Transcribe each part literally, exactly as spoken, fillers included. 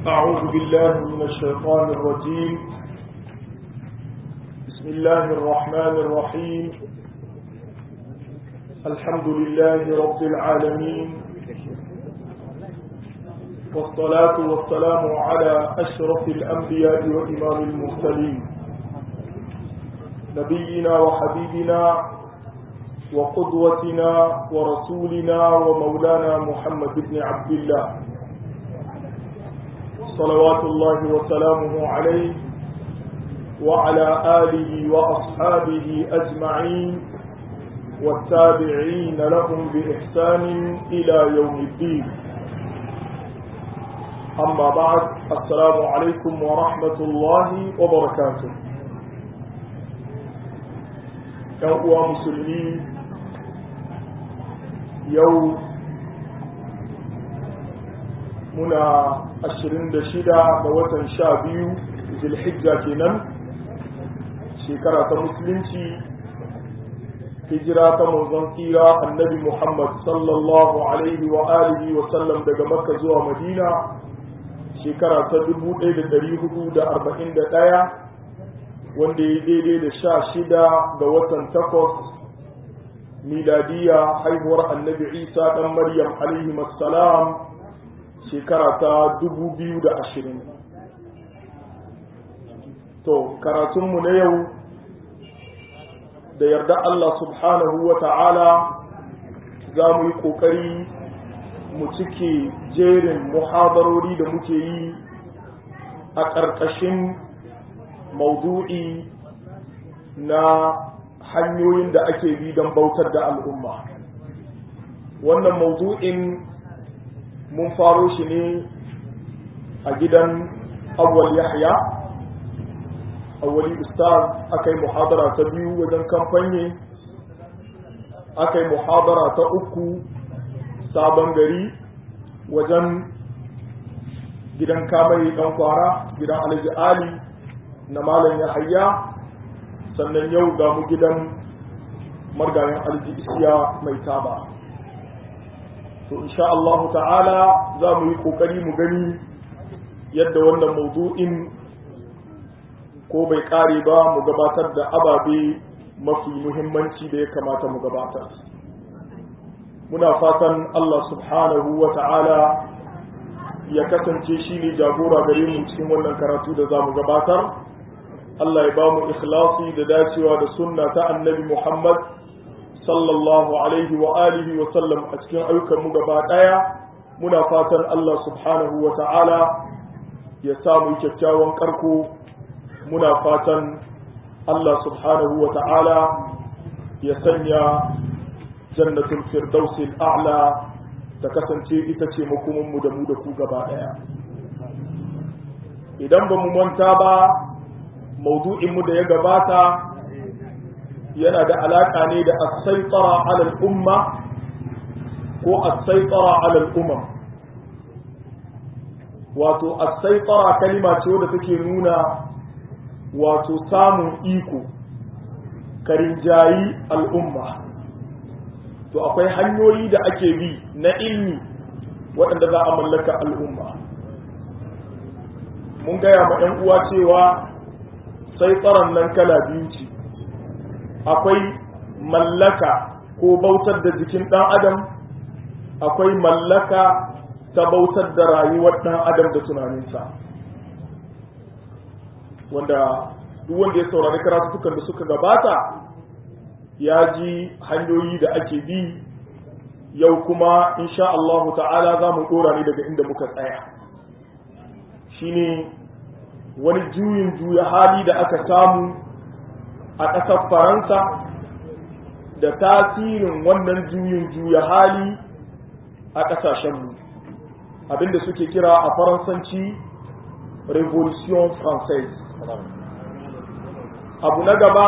أعوذ بالله من الشيطان الرجيم. بسم الله الرحمن الرحيم. الحمد لله رب العالمين، والصلاة والسلام على أشرف الأنبياء وإمام المرسلين، نبينا وحبيبنا وقدوتنا ورسولنا ومولانا محمد بن عبد الله، صلوات الله وسلامه عليه وعلى آله وأصحابه أجمعين والتابعين لهم بإحسان إلى يوم الدين. أما بعد، السلام عليكم ورحمة الله وبركاته. يا أخوة مسلمين، يوم منا ashirin da shida ga watan sha biyu zilhijja kenan, shekara ta musulunci, hijira ta manzon tsira annabi Muhammad sallallahu alaihi wa alihi wa sallam daga Makka zuwa Madina, shekara ta dubu ɗaya da ɗari hudu da arba'in da ɗaya, wanda ya daidai da sha shida ga watan takwas miladiya haihuwar annabi Isa ɗan Maryam alaihi assalam, shekara ta dubu biyu da ashirin. To, karatunmu na yau da yarda Allah subhanahu wa ta'ala za mu yi ƙoƙari mu cike jerin muhadarori da muke yi a ƙarƙashin maudu'i na hanyoyin da ake bi don bautar da al'umma. Wannan maudu'in mun faro shi ne a gidan Awwal Yahya, Awwali Ustaz. Aka yi muhadara ta biyu wajen kamfanye, aka yi muhadara ta uku Sabon Gari wajen gidan Kamari ɗan kwara, gidan Alhaji Ali na Malam Yahaya, sannan yau ga mu gidan margayin Alhaji Isiya mai taba. to insha Allah ta'ala za mu yi kokari mu gani yadda wannan mawdu'in ko bai kare ba mu gabatar da ababe mafi muhimmanci da ya kamata mu gabatar. Muna fatan Allah subhanahu wa ta'ala ya kasance shi ne jagora gare mu cikin wannan karatu da za mu gabatar. Allah ya ba mu ikhlasi da dacewa da sunna ta annabi Muhammad sallallahu alaihi wa alihi wa sallam a cikin ayyukan mu gaba daya. Muna fatan Allah subhanahu wa ta'ala ya samu kyakkyawan karko. Muna fatan Allah subhanahu wa ta'ala ya sanya jannatul firdausil a'la ta kasance ita ce makoman mu da mu da ku gaba daya. Idan ba mu manta ba, maudu'in mu da ya gabata yana da alaƙa ne da as-saytara 'ala al-umma ko as-saytara 'ala al-umam. Wato as-saytara kalima ce wadda take nuna wato samun iko karinjayi al'umma. To akwai hanyoyi da ake bi na ilmi waɗanda za a mallaka al'umma. Mun gaya ma 'yan uwa cewa saytaran nan kala biyu ce. Akwai mallaka ko bautar da jikin ɗan adam, akwai mallaka ta bautar da rayuwar ɗan adam da tunaninsa, wanda duk wanda ya saurari karatukan da suka gabata ya ji hanyoyi da ake bi. Yau kuma insha Allah ta'ala za mu ɗora ne daga inda muka tsaya. Shine wani juyin juya hali da aka samu a ƙasar Faransa da tasirin wannan juyin juya hali a ƙasashenmu, abinda suke kira a Faransanci Revolution Française. Abu na gaba,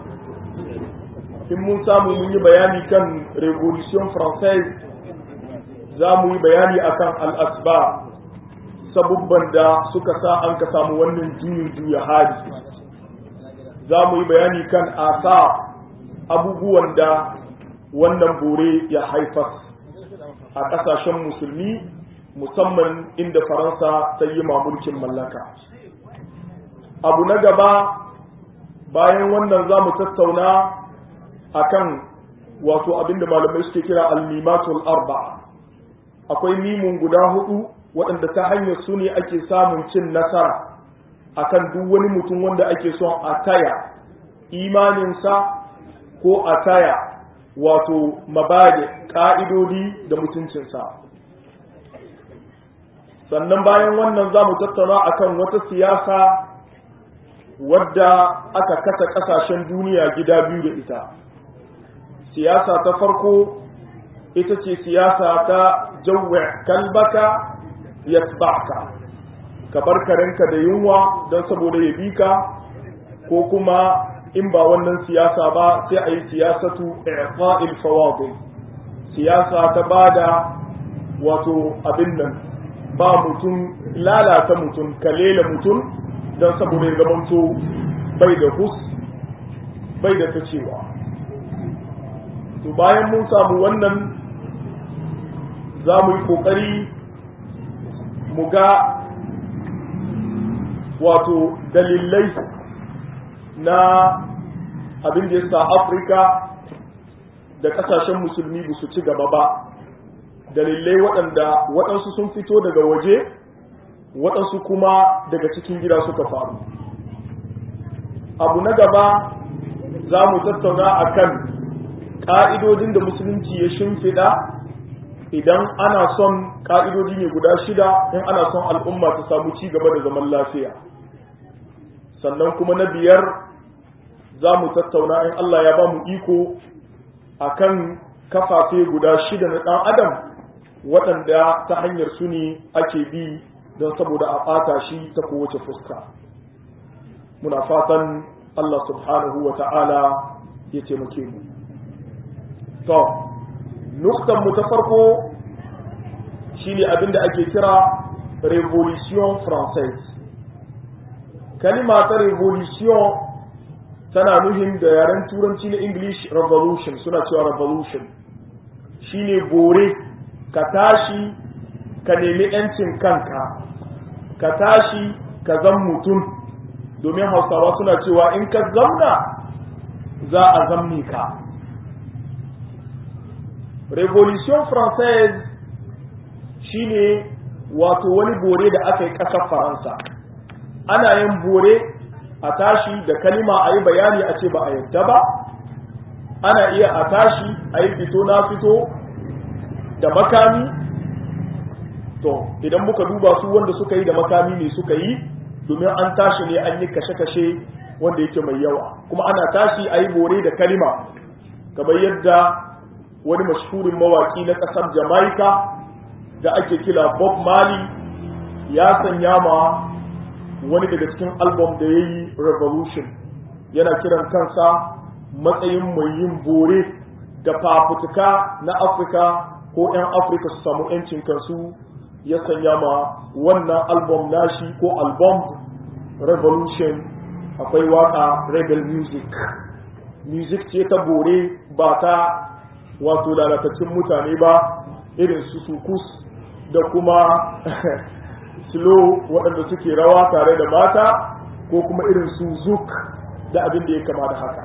in mun samu mun yi bayani kan Revolution Française, za mu yi bayani akan al'asba, sabubban da suka sa an ka samu wannan juyin juya hali. Za mu yi bayani kan asa, abubuwan da wannan bore ya haifar a ƙasashen musulmi musamman inda faransa ta yi mulkin mallaka. Abu na gaba bayan wannan za mu tattauna akan wato abinda malamai suke kira al-mimatul arba'a. Akwai mimun guda hudu waɗanda ta hanyar su ne ake samun cin nasara akan duk wani mutum wanda ake son a taya imaninsa ko a taya wato mabade ƙa'idodi da mutuncinsa. Sannan bayan wannan za mu tattauna akan wata siyasa wadda aka kasa ƙasashen duniya gida biyu da ita. Siyasa ta farko ita ce siyasa ta jawwa kalbaka yatba'ka, ka bar karenka da yunwa don saboda ya bi ka, ko kuma in ba wannan siyasa ba sai a yi siyasatu i'fa'il fawadil, siyasa ta bada wato abin nan ba mutum lalata mutum kalela mutum don saboda ya zamanto bai da hus bai da ta cewa. To bayan mun samu wannan za mu yi kokari mu ga wato dalilai na abin da ya sa Afirka da kasashen musulmi ba su ci gaba ba, dalilai waɗanda waɗansu sun fito daga waje waɗansu kuma daga cikin gida suka faru. Abu na gaba za mu tattauna akan ƙa'idodin da musulunci ya shimfiɗa idan ana son ƙa'idodi ne guda shida in ana son al'umma ta samu ci gaba da zaman lafiya. Sannan kuma na biyar za mu tattauna in Allah ya ba mu iko akan kafafe guda shida na ɗan adam waɗanda ta hanyar su ne ake bi don saboda a ɓata shi ta kowace fuska. Muna fatan Allah subhanahu wa ta'ala ya taimake mu. To, nuktan mu ta farko shine abinda ake kira Revolution Française. Kalima ta revolution tana nuhin da yaren turanci na English revolution, suna cewa revolution shine bore, ka tashi ka nemi yancin kanka, ka tashi ka zan mutum, domin Hausawa suna cewa in ka zamna za a zamni ka. Revolution Française shine wato wani bore da aka yi ƙasar Faransa. Ana yin bore a tashi da kalima a yi bayani a ce ba a yadda ba, ana iya a tashi a yi fito na fito da makami. To idan muka duba su wanda suka yi da makami ne suka yi, domin an tashi ne an yi kashe-kashe wanda yake mai yawa, kuma ana tashi a yi bore da kalima, kamar yadda wani mashhurin mawaki na ƙasar Jamaica da ake kira Bob Marley ya sanya ma wani daga cikin album da ya yi Revolution, yana kiran kansa matsayin mai yin bore da fafutuka na Afirka ko 'yan Afirka su samu 'yancin kansu, ya sanya ma wannan album nashi ko album Revolution akwai waka rebel music. Music ce ta bore, ba ta wato lalatacin mutane ba, irin su sukus da kuma slow waɗanda suke rawa tare da mata, ko kuma irin su zouk da abin da ya kama da haka.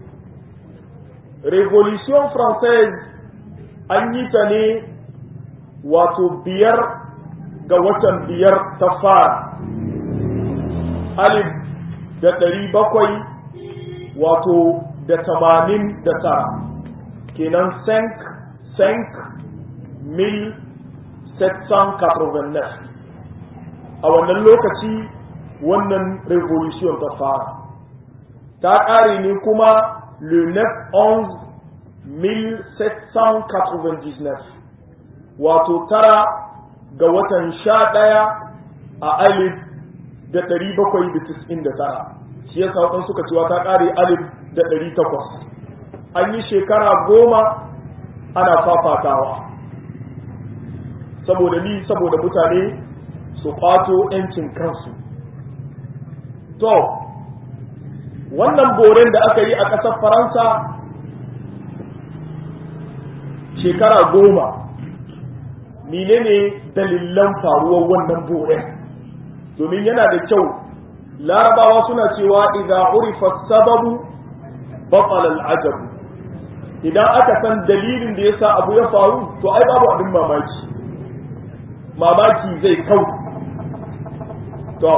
Revolution Française an yi ta ne wato biyar ga watan biyar ta fara alif da ɗari bakwai wato da tamanin da tara, kenan cinq cinq mille sept cent quatre-vingt-neuf. A wannan lokaci wannan revolution ta fara, ta ƙare ne kuma le neuf onze mille sept cent quatre-vingt-dix-neuf, wato tara ga watan sha ɗaya a alif da ɗari bakwai da tis'in da tara. Shi yasa waɗansu suka cewa ta ƙare alif da ɗari takwas. An yi shekara goma ana fafatawa, saboda ni saboda mutane su kwato 'yancin kansu. To, wannan boren da aka yi a ƙasar Faransa shekara goma menene dalilan faruwar wannan boren, domin yana da kyau larabawa suna cewa idza urifa sababu batala al-ajab, idan aka san dalilin da yasa abu ya faru to ai babu abin mamaki mamaki zai kau. to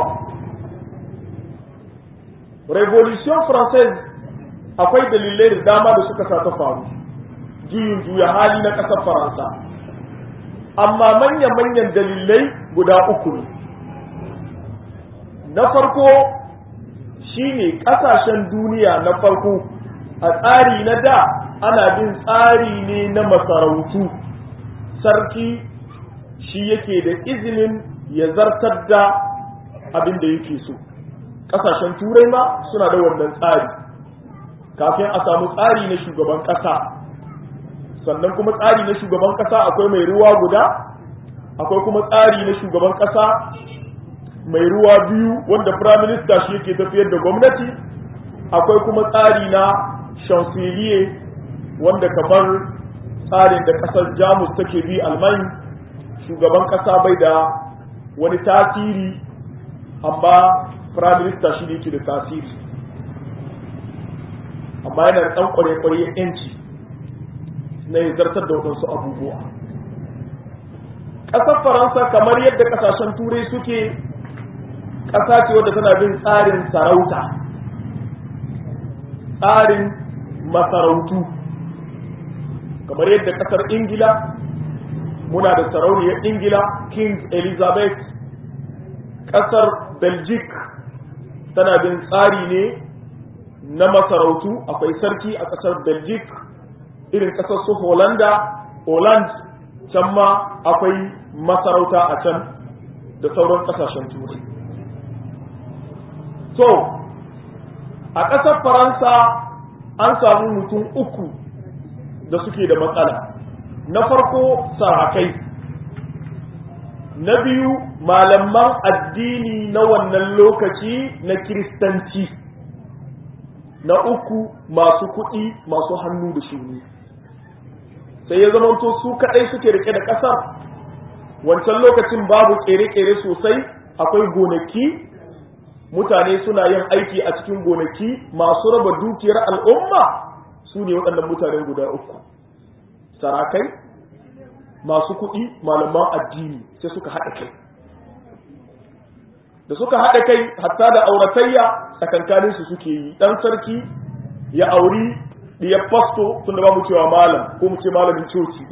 revolution française akwai dalilai da dama da suka sa ta faru, juyin juya hali na ƙasar Faransa, amma manya-manyan dalilai guda uku ne. Na farko shine ƙasashen duniya na farko a tsari na da ana bin tsari ne na masarautu, sarki shi yake da izinin ya zartar da abin da yake so. Ƙasashen turai ma suna da wannan tsari kafin a samu tsari na shugaban ƙasa. Sannan kuma tsari na shugaban ƙasa akwai mai ruwa guda, akwai kuma tsari na shugaban ƙasa mai ruwa biyu wanda prime minister shi yake tafiyar da gwamnati, akwai kuma tsari na chancelier wanda kamar tsarin da ƙasar Jamus take bi Alman, shugaban ƙasa bai da wani tasiri amma prime minister shi ne yake da tasiri, amma yana da ɗan ƙware-ƙware yanci na ya zartar da waɗansu abubuwa. Ƙasar Faransa kamar yadda ƙasashen turai suke, ƙasa ce wadda tana bin tsarin sarauta, tsarin masarautu, kamar yadda ƙasar Ingila muna da sarauniyar Ingila King Elizabeth. Ƙasar Belgic tana bin tsari ne na masarautu, akwai sarki a ƙasar Belgic, irin ƙasar su Hollanda, Holland can ma akwai masarauta a can da sauran ƙasashen turai. So, a ƙasar Faransa an samu mutum uku da suke da matsala. Na farko sarakai, na biyu malaman addini na wannan lokaci na Kiristanci, na uku masu kuɗi masu hannu da shuni. Sai ya zamanto su kaɗai suke rike da ƙasar. Wancan lokacin babu ƙere-ƙere sosai, akwai gonaki, mutane suna yin aiki a cikin gonaki, masu raba dukiyar al'umma su ne waɗannan mutane guda uku. Sarakai, masu kuɗi, malaman addini sai suka haɗa kai. Da suka haɗa kai hatta da auratayya tsakankaninsu suke yi, ɗan sarki ya auri diyar fasto, tunda ba mu cewa malam ko mu ce malamin coci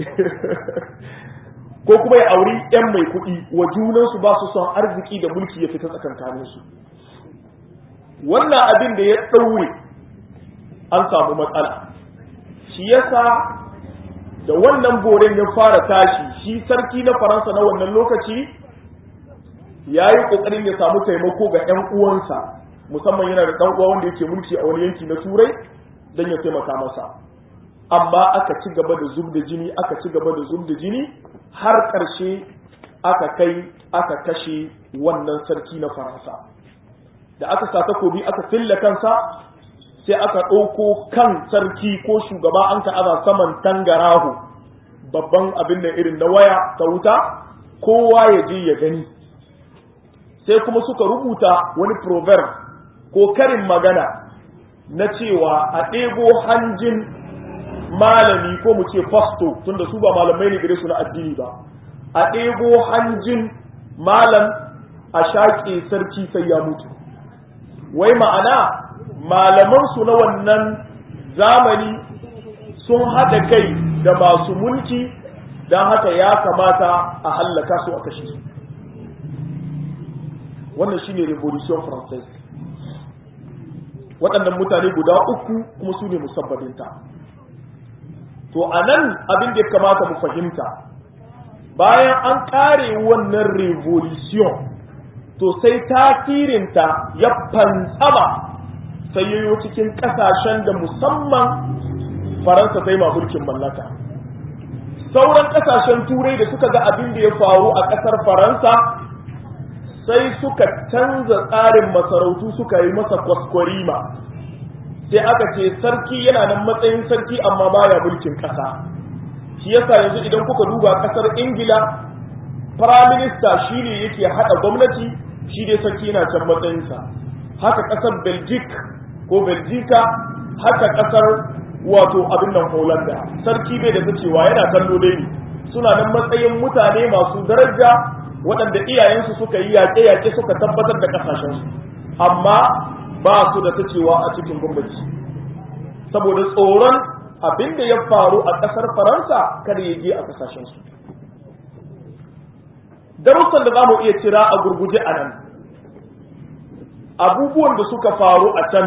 ko kuma ya auri yan mai kuɗi, wa junansu ba su son arziki da mulki ya fita tsakankaninsu. Wannan abin da ya ɗaure an samu matsala, shi yasa da wannan boren ya fara tashi, shi sarki na Faransa na wannan lokaci ya yi ƙoƙarin ya samu taimako ga 'yan uwansa, musamman yana da ɗan uwa wanda yake mulki a wani yanki na Turai don ya taimaka masa, amma aka ci gaba da zub da jini aka ci gaba da zub da jini har ƙarshe aka kai aka kashe wannan sarki na Faransa. Da aka sa takobi aka fille kansa, sai aka ɗauko kan sarki ko shugaba an ka aza saman tangaraho, babban abin da irin na waya ta wuta, kowa ya je ya gani. Sai kuma suka rubuta wani proverb ko karin magana na cewa a ɗebo hanjin malami ko mu ce fasto, tunda su ba malamai ne gare su na addini ba, a ɗebo hanjin malam a shaƙe sarki sai ya mutu. Wai ma'ana malamansu na wannan zamani sun haɗa kai da masu mulki, don haka ya kamata a hallaka su a kashe su. Wannan shine revolution française. Waɗannan mutane guda uku kuma su ne musabbabinta. To a nan abin da ya kamata mu fahimta, bayan an ƙare wannan revolution, to sai tasirinta ya fantsama sai yayo cikin ƙasashen da musamman Faransa sai ma mulkin mallaka. Sauran ƙasashen Turai da suka ga abin da ya faru a ƙasar Faransa sai suka canza tsarin masarautu suka yi masa kwaskwarima, sai aka ce sarki yana nan matsayin sarki amma baya mulkin ƙasa, shi yasa yanzu idan kuka duba kasar Ingila, prime minister shine yake hada gwamnati, shi dai sarki yana can matsayinsa. Haka kasar Belgic ko Belgica, haka kasar wato abin nan Holanda, sarki bai da cewa yana kallo dai ne, suna nan matsayin mutane masu daraja waɗanda iyayensu suka yi yaƙe-yaƙe suka tabbatar da ƙasashensu, amma ba su da ta cewa a cikin gwamnati saboda tsoron abin da ya faru a ƙasar Faransa kada ya je a ƙasashensu. Darussan da za mu iya cira a gurguje a nan, abubuwan da suka faru a can,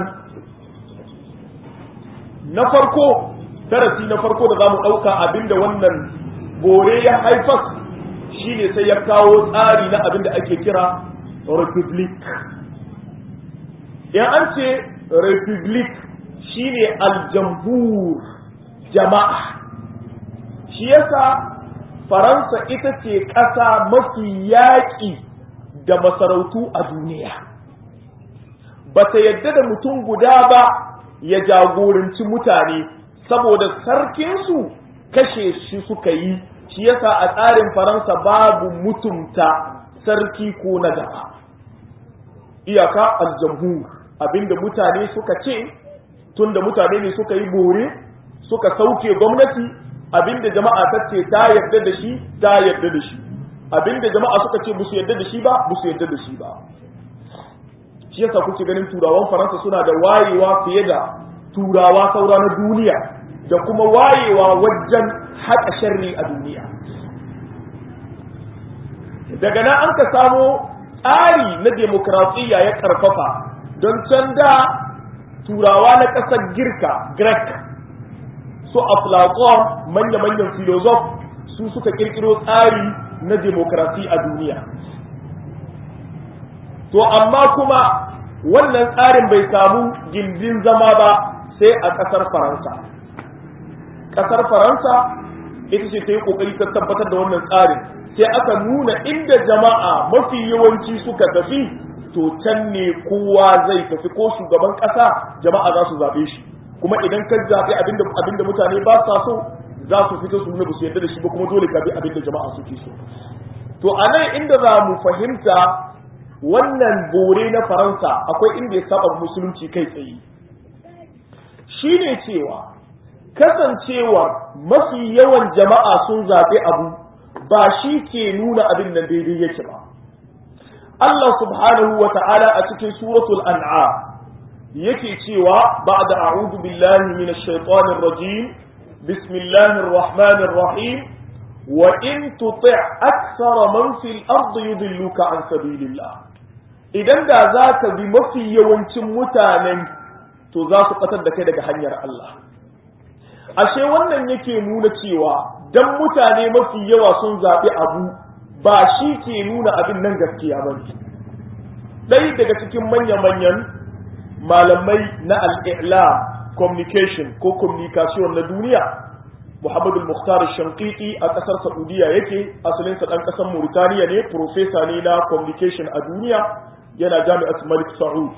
na farko, darasi na farko da za mu ɗauka abin da wannan bore ya haifar shi ne sai ya kawo tsari na abin da ake kira republic. In an ce republic shi ne aljambur, jama'a. Shi yasa Faransa ita ce ƙasa mafi yaƙi da masarautu a duniya. Ba ta yadda da mutum guda ba ya jagoranci mutane, saboda sarkinsu kashe shi suka yi. Shi yasa a tsarin Faransa babu mutumta sarki ko na gaba. Iyaka aljamhur, abinda mutane suka ce, tunda mutane ne suka yi bore, suka sauke gwamnati, abinda jama'a ta ce ta yarda da shi, ta yarda da shi. Abinda jama'a suka ce busu yarda da shi ba, busu yarda da shi ba. Shi yasa kuke ganin turawan Faransa suna da wayewa fiye da turawa saura na duniya, da kuma wayewa wajen haƙa sharri a duniya. Daga nan an ka samo tsari na demokrasiyya ya ƙarfafa, don can da turawa na ƙasar Girka, Greek, su Aflatun, manya-manyan filozof, su suka ƙirƙiro tsari na demokrasi a duniya. To amma kuma wannan tsarin bai samu gindin zama ba sai a ƙasar Faransa. Ƙasar Faransa ita ce ta yi ƙoƙari ta tabbatar da wannan tsarin, sai aka nuna inda jama'a mafi yawanci suka tafi, to can ne kowa zai tafi, ko shugaban ƙasa jama'a za su zaɓe shi. Kuma idan ka zaɓi abinda abinda mutane ba sa so, za su fito su nuna ba su yarda da shi ba, kuma dole ka bi abinda jama'a suke so. To a nan inda za mu fahimta wannan bore na Faransa akwai inda ya saba musulunci kai tsaye. Shi ne cewa kasancewar mafi yawan jama'a sun zaɓi abu ba shi ke nuna abin nan daidai yake ba. Allah subhanahu wa ta'ala a cikin suratul an'am yake cewa ba'da a'udhu billahi minash shaitanir rajim bismillahir rahmanir rahim wa in tuti' akthara man fil ardi yudilluka an sabilillah. Idan da zaka bi mafi yawancin mutanen, to za su fatar da kai daga hanyar Allah. Ashe wannan yake nuna cewa dan mutane mafi yawa sun zaɓi abu ba shi ke nuna abin nan gaskiya ba ne. Ɗaya daga cikin manya-manyan malamai na al'ila communication ko communication na duniya, Muhammadu Mukhtar Shankiti a ƙasar Saudiya yake, asalinsa ɗan ƙasar Mauritaniya ne, profesa ne na communication a duniya, yana jami'at Malik Saud.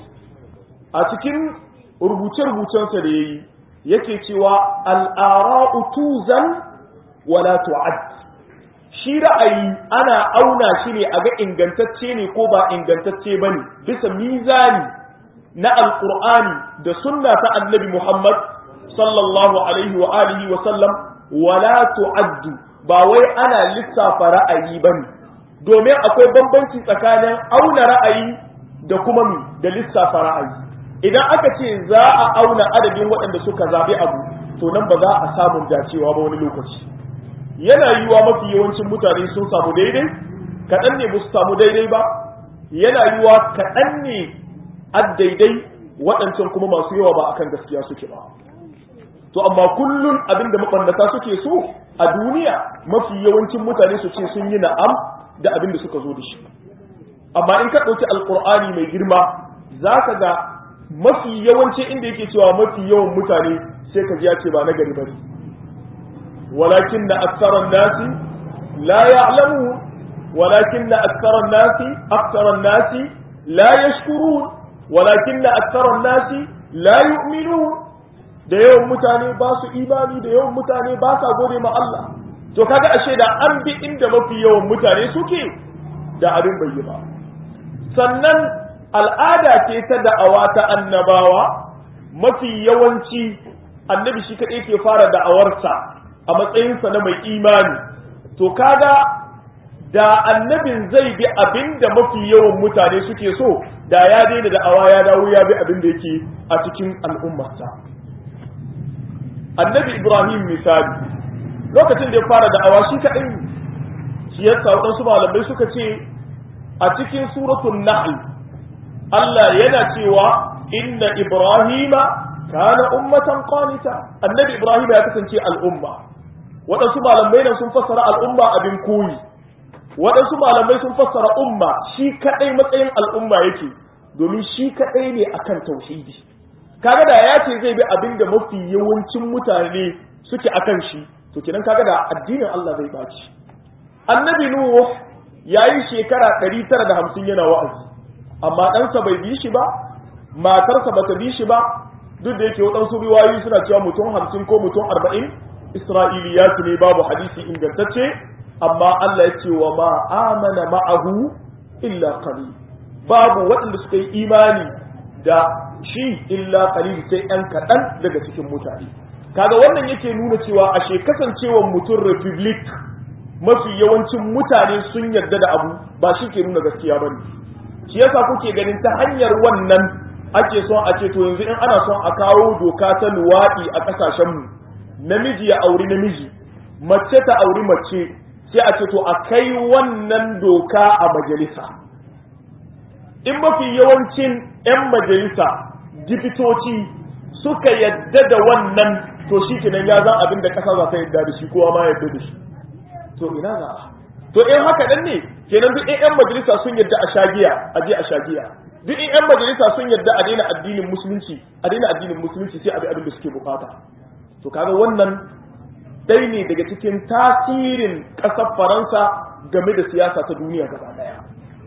A cikin rubuce-rubucensa da ya yi, yake cewa al'ara'u tuzan wala tu'ad. Shi ra'ayi ana auna shi ne a ga ingantacce ne ko ba ingantacce ba ne, bisa mizani na alƙur'ani da sunna ta annabi Muhammad sallallahu alaihi wa alihi wa sallam, wala tu'addu, ba wai ana lissafa ra'ayi ba ne, domin akwai bambanci tsakanin auna ra'ayi da kuma mi da lissafa ra'ayi. Idan aka ce za a auna adadin waɗanda suka zaɓi abu, to nan ba za a samun dacewa ba wani lokaci. Yana yiwuwa mafi yawancin mutane sun samu daidai, kaɗan ne ba su samu daidai ba, yana yiwuwa kaɗan ne a daidai, waɗancan kuma masu yawa ba akan gaskiya suke ba. To amma kullum abinda mabannata suke so a duniya, mafi yawancin mutane su ce sun yi na'am da abin da suka zo da shi. Amma in ka ɗauki alƙur'ani mai girma, za ka ga mafi yawanci inda yake cewa mafi yawan mutane, sai ka ji ya ce ba na gari bane. Walakin na aksaran nasi la ya'lamun, walakin na aksaran nasi aksaran nasi la yashkurun, walakin na aksaran nasi la yu'minun. Da yawan mutane ba su imani, da yawan mutane ba sa gode ma Allah. to kaga ashe da an bi inda mafi yawan mutane suke da abin bai yi ba. Sannan al'ada ce ta da'awa ta annabawa, mafi yawanci annabi shi kaɗai ke fara da'awarsa a matsayinsa na mai imani. To kaga da annabin zai bi abin da mafi yawan mutane suke so, da ya daina da'awa ya dawo ya bi abin da yake a cikin al'ummarsa. Annabi Ibrahim misali, lokacin da ya fara da'awa shi kaɗai, shi yasa waɗansu malamai suka ce a cikin suratul Nahl Allah yana cewa inna Ibrahima kana ummatan qanita, annabi Ibrahim ya kasance al'umma. Waɗansu malamai nan sun fassara al'umma abin koyi, waɗansu malamai sun fassara umma shi kaɗai matsayin al'umma yake, domin shi kaɗai ne akan tauhidi. Kaga da ya ce zai bi abin da mafi yawancin mutane suke akan shi, to kenan kaga da addinin Allah zai baci. Annabi Nuh yayi shekara ɗari tara da hamsin yana wa'azi, amma ɗansa bai bi shi ba, matarsa bata bi shi ba, duk da yake waɗansu riwayoyi suna cewa mutum hamsin ko mutum arba'in Isra'iliyatu ne, babu hadisi ingantacce, amma Allah ya ce wa ma amana ma'ahu illa qalil, babu waɗanda suka yi imani da shi illa qalil, sai ɗan kaɗan daga cikin mutane. Kaga wannan yake nuna cewa ashe kasancewar mutum republic mafi yawancin mutane sun yarda da abu ba shi ke nuna gaskiya bane. Shi yasa kuke ganin ta hanyar wannan ake son a ce to yanzu in ana son a kawo doka ta luwaɗi a ƙasashen mu, namiji ya auri namiji, mace ta auri mace, sai a ce to a kai wannan doka a majalisa. In mafi yawancin 'yan majalisa dipitoci suka yadda da wannan, to shi kenan ya zan abin da ƙasa za ta yadda da shi, kowa ma yadda da shi. To ina za a? To in haka nan ne, kenan duk 'yan majalisa sun yadda a shagiya, a je a shagiya. Duk 'yan majalisa sun yadda a daina addinin musulunci, a daina addinin musulunci sai a bi abin da suke bukata. To kaga wannan dai ne daga cikin tasirin ƙasar Faransa game da siyasa ta duniya gaba daya.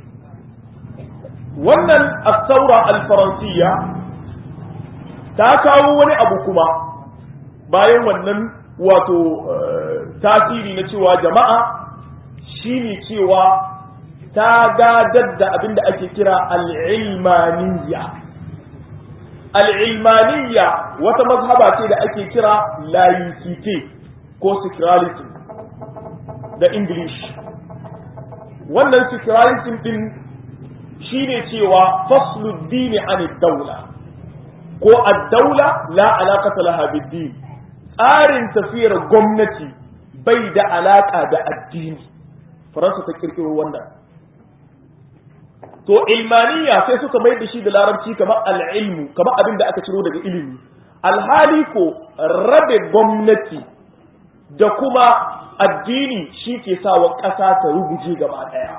Wannan as-saura al-faransiyya ta kawo wani abu kuma bayan wannan wato tasiri na cewa jama'a shine cewa ta gadar da abin da ake kira al-ilmaniyya. Al-ilmaniyya wata mazhaba ce da ake kira laicite ko secularism da English. Wannan secularism din shine cewa faslu dini an daula, ko ad-daula la alaqata laha bid-din. Tsarin tafiyar gwamnati bai da alaka da addini. Faransa ta kirkiro wannan. To ilmaniya sai suka mai da shi da larabci kamar al-ilmu, kamar abin da aka ciro daga ilimi. Alhali ko rabe gwamnati da kuma addini shi ke sawa ƙasa ta ruguje gaba ɗaya.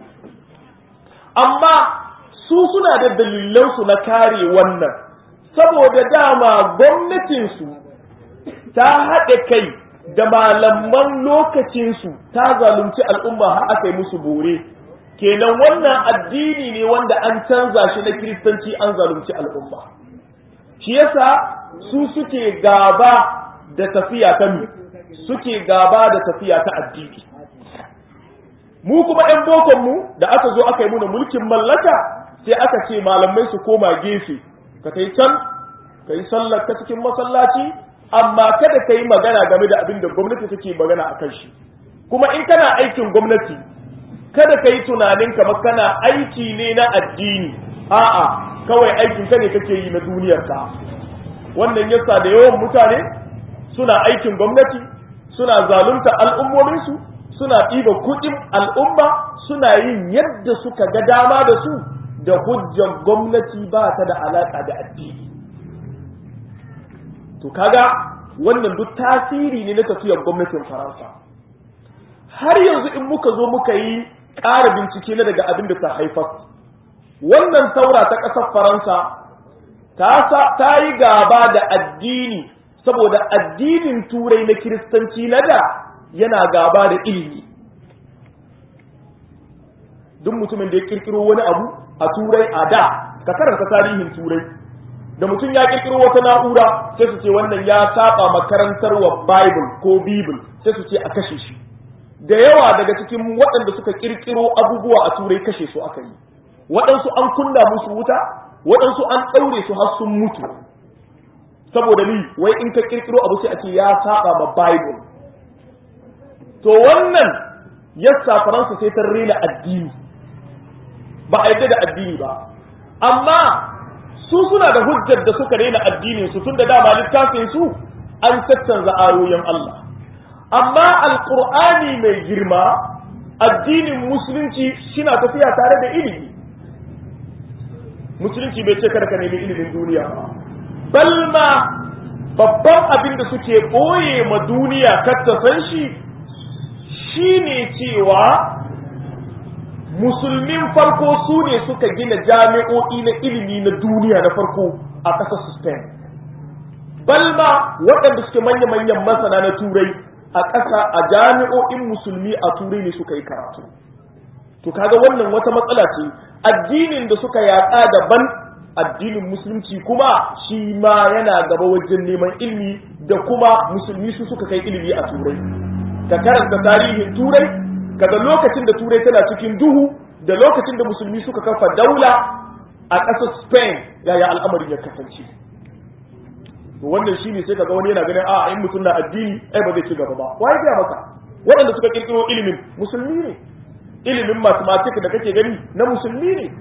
Amma su suna da dalilansu na kare wannan, saboda dama gwamnatinsu ta haɗe kai da malaman lokacinsu ta zalunci al'umma har aka yi musu bore. Kenan wannan addini ne wanda an canza shi na kiristanci, an zalunci al'umma. Shi yasa su suke gaba da tafiya ta mi, suke gaba da tafiya ta addini. Mu kuma ‘yan bokonmu da aka zo aka yi muna mulkin mallaka, sai aka ce malamai su koma gefe, ka kai can, ka yi sallar ka cikin masallaci, amma kada ka yi magana game da abin da gwamnati take magana a kan shi. Kuma in kana aikin gwamnati, kada ka yi tunanin kamar kana aiki ne na addini, a'a kawai aikin ka ne kake yi na duniyarka. Wannan yasa da yawan mutane suna aikin gwamnati, suna zalunta al'ummominsu, suna ɗiba kuɗin al'umma, suna yin yadda suka ga dama da su, da hujjar gwamnati ba ta da alaƙa da addini. To kaga wannan duk tasiri ne na tafiyar gwamnatin Faransa. Har yanzu in muka zo muka yi ƙara bincike na daga abin da ta haifar, wannan saura ta ƙasar Faransa ta yi gaba da addini, saboda addinin turai na kiristanci na da yana gaba da ilimi. Duk mutumin da ya kirkiro wani abu a turai a da, ka karanta tarihin turai, da mutum ya kirkiro wata na'ura sai su ce wannan ya saba makarantar wa bible ko bible sai su ce a kashe shi. Da yawa daga cikin waɗanda suka kirkiro abubuwa a turai kashe su aka yi, waɗansu an kunna musu wuta, waɗansu an ɗaure su har sun mutu, saboda ni wai in ka kirkiro abu sai a ce ya saba ma bible. To wannan yasa Faransa sai ta rena addini, ba a yadda da addini ba, amma su suna da hujjar da suka rena addinin su tun da dama littafin su an tattanza ayoyin Allah. Amma alqur'ani mai girma, addinin musulunci shina tafiya tare da ilimi. Musulunci bai ce kada ka nemi ilimin duniya ba, balma babban abin da suke ɓoye ma duniya kar ta san shi shine cewa musulmin farko su ne suka gina jami'o'i na ilimi na duniya na farko a ƙasar Spain. Balma waɗanda suke manya-manyan masana na turai a ƙasa a jami'o'in musulmi a turai ne suka yi karatu. To kaga wannan wata matsala ce, addinin da suka yaƙa daban, addinin musulunci kuma shi ma yana gaba wajen neman ilimi, da kuma musulmi su suka kai ilimi a turai. Ka karanta tarihin turai, kaga lokacin da turai tana cikin duhu da lokacin da musulmi suka kafa daula a ƙasar Spain, yaya al'amarin ya kasance. Wannan shi ne sai kaga wani yana ganin a in mutum na addini ai ba zai ci gaba ba. Wai ga maka waɗanda suka kirkiro ilimin musulmi ne, ilimin mathematics da kake gani na musulmi ne.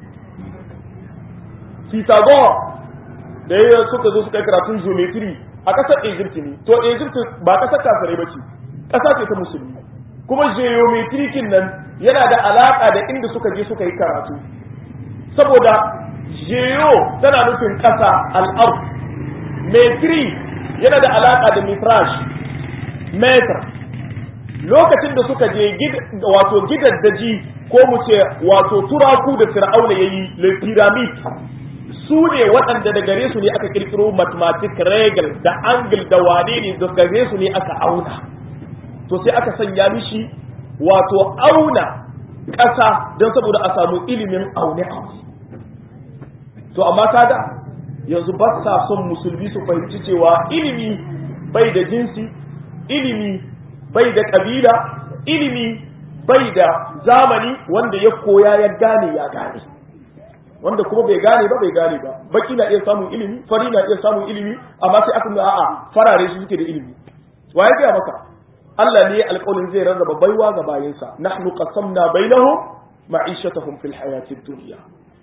Pythagoras da ya suka zo suka yi karatun geometry a ƙasar Egypt ne, to Egypt ba ƙasar kafirai ba ce, ƙasa ce ta musulmi. Kuma geometrikin nan yana da alaƙa da inda suka je suka yi karatu, saboda geo tana nufin ƙasa, al'ar, metri yana da alaƙa da mitrash, meter. Lokacin da suka je wato gidaddaji ko mu ce wato turaku da fir'auna yayi le pyramid, su ne waɗanda da gare su ne aka kirkiro mathematics regal da angle da wane ne da gare su ne aka auna. To sai aka sanya mishi wato auna ƙasa don saboda a samu ilimin aune aune. To amma kaga yanzu ba sa son musulmi su fahimci cewa ilimi bai da jinsi, ilimi bai da ƙabila, ilimi bai da zamani, wanda ya koya ya gane ya gane, wanda kuma bai gane ba bai gane ba. Baki na iya samun ilimi, fari na iya samun ilimi, amma sai aka nuna a'a farare su suke da ilimi. Wa ya gaya maka? Allah ne alƙawarin zai rarraba baiwa ga bayinsa. Nahnu qasamna bainahum ma'ishatahum fil hayatid dunya.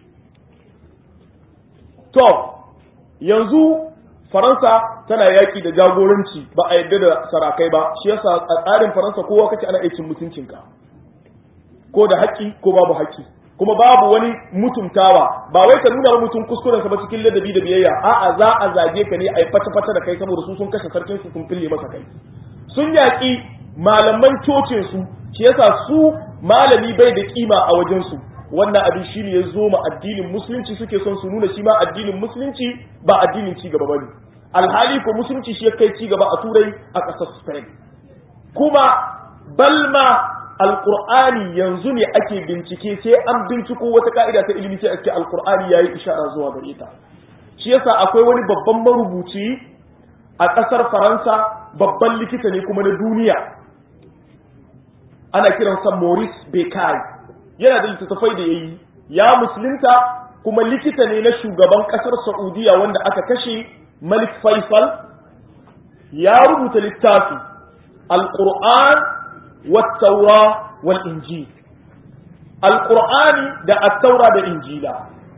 To yanzu Faransa tana yaki da jagoranci, ba a yadda da sarakai ba, shi yasa a tsarin Faransa kowa kake ana aikin mutuncinka, ko da haƙƙi ko babu haƙƙi, kuma babu wani mutuntawa. Ba wai ka nuna mutum kuskurensa ba cikin ladabi da biyayya, a'a za a zage ka ne a yi fata-fata da kai saboda su sun kashe sarkin su sun fille masa kai. Sun yaƙi malaman cocinsu, shi yasa su malami bai da kima a wajensu. Wannan abin shi ne ya zo ma addinin musulunci, suke son su nuna shi ma addinin musulunci ba addinin ci gaba bane. Alhali ko musulunci shi ya kai ci gaba a turai a ƙasar Spain. Kuma balma alqur'ani yanzu ne ake bincike, sai an binciko wata ka'ida ta ilimi sai ake alqur'ani yayi ishara zuwa gare ta. Shi yasa akwai wani babban marubuci a ƙasar Faransa, babban likita ne kuma na duniya, ana kiransa Maurice Bucaille. Yana da littattafai da yayi, ya musulunta kuma likita ne na shugaban ƙasar Saudiya wanda aka kashe Malik Faisal. Ya rubuta littafi Al-Qur'an wat-Taura wal-Injil, Al-Qur'ani da At-Taura da Injila.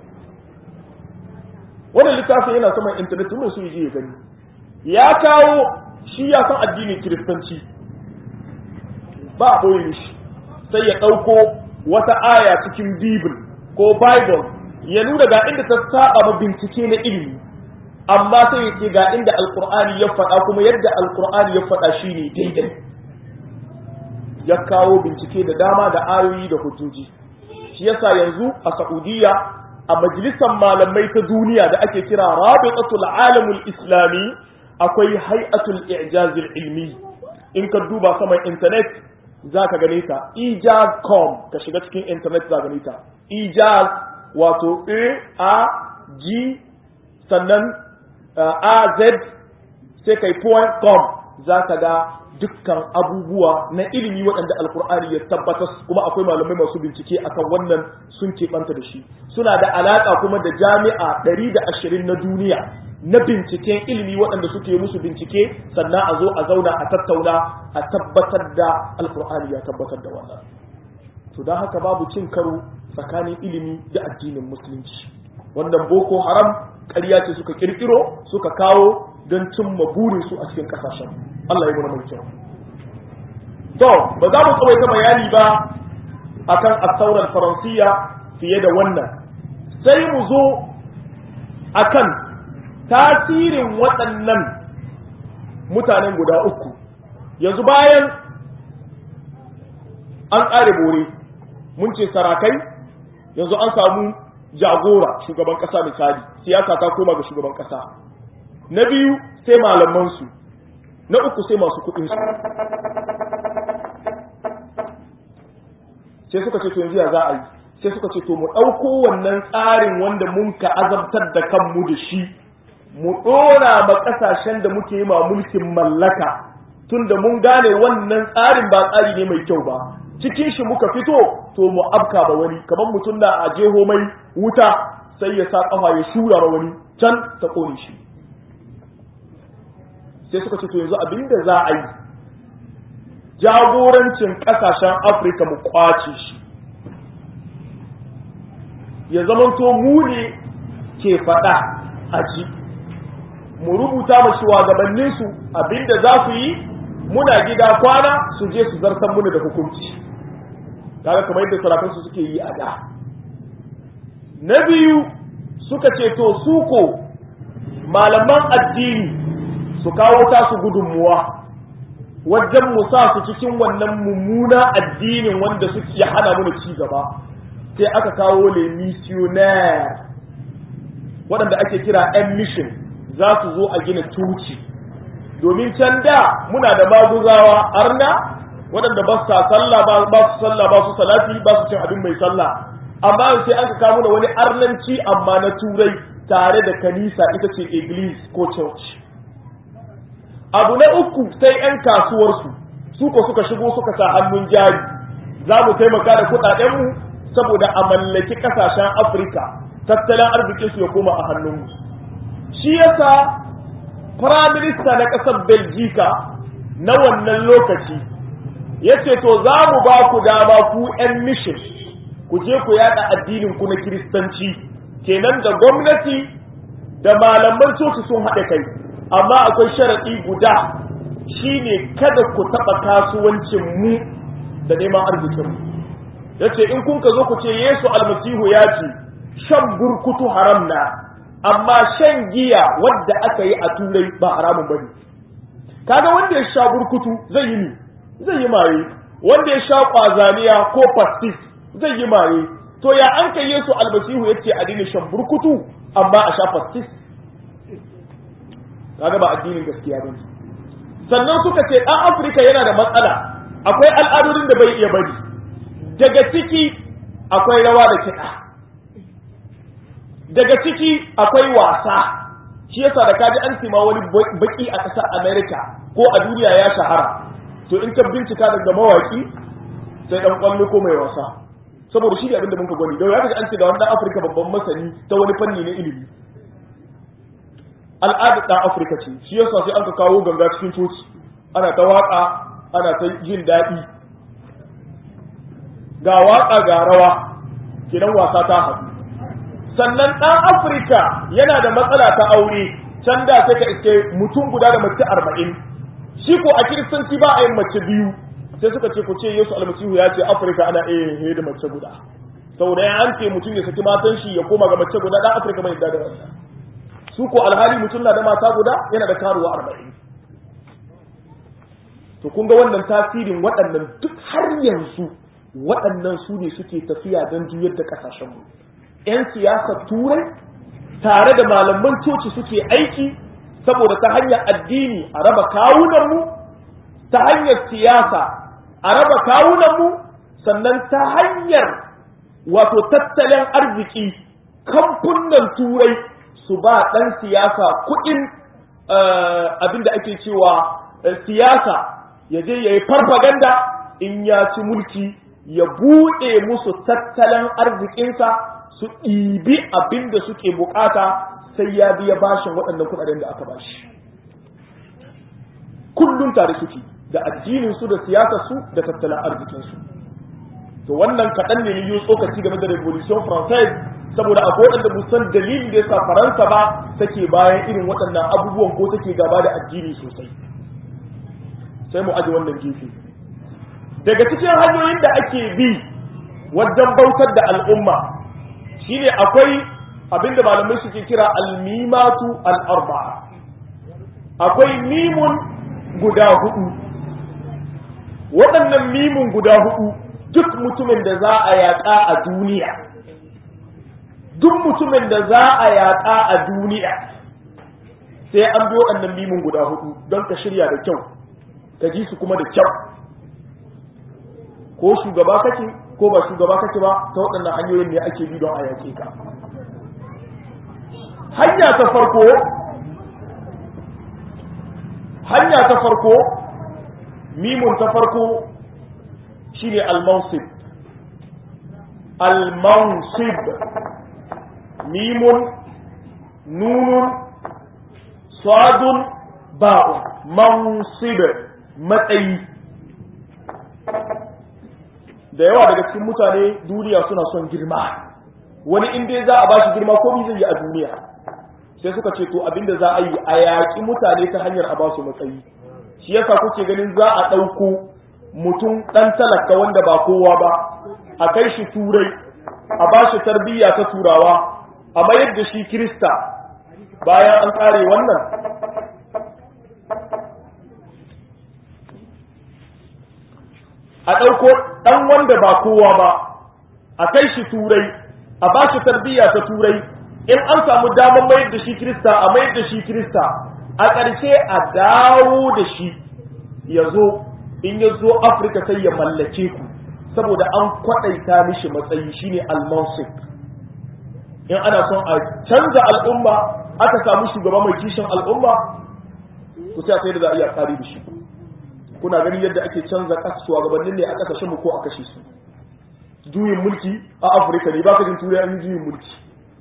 Wannan littafin yana saman internet, mun so yaje ya gani. Ya kawo shi ya san addinin Kiristanci, ba a ɓoye shi, sai ya ɗauko wata aya cikin Bible ko Bible ya nuna ga inda ta saba ma bincike na ilimi, amma sai ya ce ga inda Alƙur'ani ya faɗa kuma yadda Alƙur'ani ya faɗa shi ne daidai. Ya kawo bincike da dama da ayoyi da hujjoji. Shi yasa yanzu a Saudiya a majalisar malamai ta duniya da ake kira Rabitatul Alamul Islami akwai Hay'atul I'jazil Ilmi. In ka duba saman internet za ka gane ta ijaz dot com, ka shiga cikin internet za ka gane ta ijaz, wato a a g sannan az sai kai point com za ka ga dukkan abubuwa na ilimi waɗanda alkur'ani ya tabbatar, kuma akwai malamai masu bincike akan wannan sun keɓanta da shi. Suna da alaƙa kuma da jami'a ɗari da ashirin na duniya na binciken ilimi waɗanda suke musu bincike, sannan a zo a zauna a tattauna a tabbatar da alkur'ani ya tabbatar da wannan. To don haka babu cin karo tsakanin ilimi da addinin musulunci. Wannan boko haram ƙarya ce suka kirkiro suka kawo don cimma burinsu a cikin ƙasashen. Allah ya mana mai kyau. To, ba za mu tsawaita bayani ba akan asaurar faransiya fiye da wannan. Sai mu zo akan tasirin waɗannan mutanen guda uku. Yanzu bayan an ƙare bore, mun ce sarakai, yanzu an samu jagora shugaban ƙasa misali, siyasa ta koma ga shugaban ƙasa. Na biyu sai malamansu, na uku sai masu kuɗinsu. Sai suka ce to yanzu ya za a yi, sai suka ce to mu ɗauko wannan tsarin wanda mun ka azabtar da kanmu da shi, mu ɗora ma ƙasashen da muke yi ma mulkin mallaka, tunda mun gane wannan tsarin ba tsari ne mai kyau ba. Cikin shi muka fito to mu abka ba wani, kamar mutum na a jeho mai wuta sai ya sa ƙafa ya shura ba wani can ta ƙone shi. Sai suka ce to yanzu abinda za a yi, jagorancin ƙasashen Afirka mu kwace shi, ya zamanto mu ne ke faɗa a ji, mu rubuta ma shugabanninsu abinda za su yi, muna gida kwana su je su zartar muna da hukunci. Kaga kamar yadda sarakansu suke yi a da. Na biyu suka ce to su ko malaman addini su kawo tasu gudunmuwa wajen mu sa su cikin wannan mummuna addinin wanda suke hana mu ci gaba. Sai aka kawo le missionnaire waɗanda ake kira yan mission, za su zo a gina tuci, domin can da muna da maguzawa arna waɗanda ba su sallah ba su sallah ba su salati ba su cin abin mai sallah, amma sai aka kawo da wani arnanci amma na turai tare da kanisa ita ce iglis ko church. Abu na uku sai 'yan kasuwarsu su ko suka shigo suka sa hannun jari, za mu taimaka da kuɗaɗenmu saboda a mallaki ƙasashen Afirka, tattalin arzikinsu ya koma a hannunmu. Shi yasa Prime Minister na ƙasar Belgica na wannan lokaci ya ce to za mu ba ku dama ku 'yan mission ku je ku yada addinin ku na Kiristanci, kenan da gwamnati da malaman coci sun haɗa kai, amma akwai sharaɗi guda shine kada ku taɓa kasuwancin mu da neman arzikin mu. Yace in kun ka zo ku ce Yesu almasihu ya ce shan burkutu haram na, amma shan giya wadda aka yi a turai ba haramun bane. Kaga wanda ya sha burkutu zai yi ni zai yi maye, wanda ya sha kwazaniya ko pastis zai yi maye. To ya an kai Yesu almasihu yace a dinin shan burkutu amma a sha pastis? Kaga ba addinin gaskiya bane. Sannan suka ce dan Afirka yana da matsala, akwai al'adodin da bai iya bari, daga ciki akwai rawa da kiɗa, daga ciki akwai wasa. Shi yasa da kaji an sima wani baki a ƙasar America ko a duniya ya shahara, to in ka bincika daga mawaki sai dan kwallo ko mai wasa, saboda shi ne abin da muka gwani. Da ya kaji an ce da wani dan Afirka babban masani ta wani fanni na ilimi, al'adar dan Afirka ce. Shi yasa sai an ka kawo ganga cikin coci, ana ta waka ana ta jin daɗi, ga waka ga rawa, kenan wasa ta haɗu. Sannan ɗan Afirka yana da matsala ta aure, can da sai ka iske mutum guda da mace arba'in, shi ko a kiristanci ba a yin mace biyu. Sai suka ce ku ce Yesu almasihu ya ce Afirka ana iya da mace guda, saboda ya an ce mutum ya saki matan shi ya koma ga mace guda, ɗan Afirka bai yarda da wannan. Su ko alhali mutum na da mata guda yana da karuwa arba'in. To kun ga wannan tasirin waɗannan duk har yanzu waɗannan su ne suke tafiya don juyar da ƙasashenmu. 'Yan siyasar turai tare da malaman coci suke aiki saboda ta hanyar addini a raba kawunanmu, ta hanyar siyasa a raba kawunanmu, sannan ta hanyar wato tattalin arziki kamfunan turai su ba ɗan siyasa kuɗin abinda ake cewa siyasa ya je ya yi farfaganda in ya ci mulki ya buɗe musu tattalin arzikinsa su ɗibi abinda suke bukata sai ya biya bashin waɗannan kuɗaɗen da aka bashi kullum tare suke da addininsu da siyasarsu da tattalin arzikinsu to wannan kaɗan ne yi tsokaci game da revolution française saboda akwai waɗanda bu san dalilin da yasa faransa ba take bayan irin waɗannan abubuwan ko take gaba da addini sosai sai mu aje wannan gefe daga cikin hanyoyin da ake bi wajen bautar da al'umma shine akwai abinda malamai suke kira al-mimatu al-arba'a akwai mimun guda hudu waɗannan mimun guda hudu duk mutumin da za a yaƙa a duniya duk mutumin da za a yaƙa a duniya sai an bi waɗannan mimun guda hudu don ka shirya da kyau ka ji su kuma da kyau ko shugaba kake ko ba shugaba kake ba ta waɗannan hanyoyin ne ake bi don a yaƙe ka hanya ta farko hanya ta farko mimun ta farko shine al-mansib al-mansib mimun nunun sadun ba'un mansib matsayi da yawa daga cikin mutane duniya suna son girma wani inda za a bashi girma komai zai yi a duniya sai suka ce to abinda za a yi a yaƙi mutane ta hanyar a basu matsayi shi yasa kuke ganin za a ɗauko mutum ɗan talaka wanda ba kowa ba a kai shi turai a ba shi tarbiyya ta turawa a mayar da shi kirista bayan an ƙare wannan a ɗauko ɗan wanda ba kowa ba a kai shi turai a ba shi tarbiyya ta turai in an samu damar mayar da shi kirista a mayar da shi kirista a ƙarshe a dawo da shi ya zo in ya zo afirka sai ya mallake ku saboda an kwaɗaita mishi matsayi shine al-mansib in ana son a canza al'umma aka samu shugaba mai kishin al'umma ku sai sai da za a iya kare da shi kuna ganin yadda ake canza ƙasa shugabannin ne a ƙasashen mu ko a kashe su juyin mulki a afirka ne ba ka jin turai an yi juyin mulki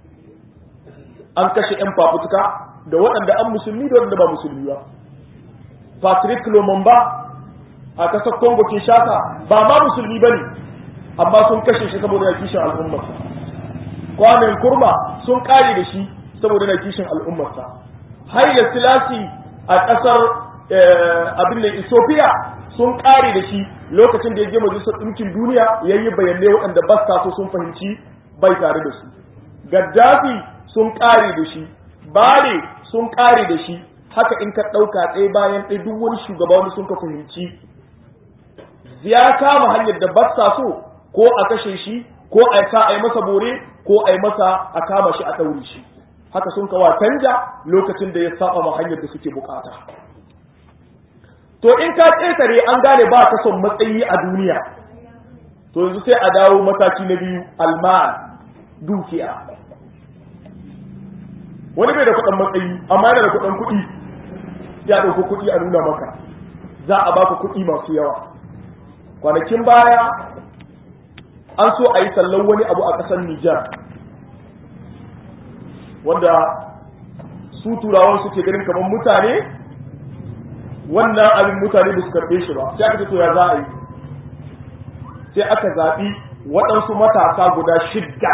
an kashe yan fafutuka da waɗanda an musulmi da waɗanda ba musulmi ba Patrick Lumumba a ƙasar Congo Kinshasa ba ma musulmi ba ne amma sun kashe shi saboda ya kishin al'ummarsa Kwame Nkrumah sun ƙare da shi saboda ya kishin al'ummarsa Haile Selassie a ƙasar abin da Ethiopia sun ƙare da shi lokacin da ya je majalisar ɗinkin duniya ya yi bayanai waɗanda ba sa so sun fahimci bai tare da su Gaddafi sun ƙare da shi Bare sun ƙare da shi haka in ka ɗauka ɗaya bayan ɗaya duk wani shugaba wani sun ka fahimci ya kama hanyar da ba sa so ko a kashe shi ko a sa a yi masa bore ko a yi masa a kama shi a ɗaure shi haka sun kawa canja lokacin da ya saba ma hanyar da suke bukata to in ka ƙetare an gane ba ka son matsayi a duniya to yanzu sai a dawo mataki na biyu almal dukiya wani bai da kuɗin matsayi amma yana da kuɗin kuɗi ya ɗauko kuɗi a nuna maka za a baka kuɗi masu yawa kwanakin baya an so a yi sallan wani abu a ƙasar Nijar wanda su turawan suke ganin kamar mutane wannan abin mutane ba su karɓe shi ba sai aka ce to ya za a yi sai aka zaɓi waɗansu matasa guda shidda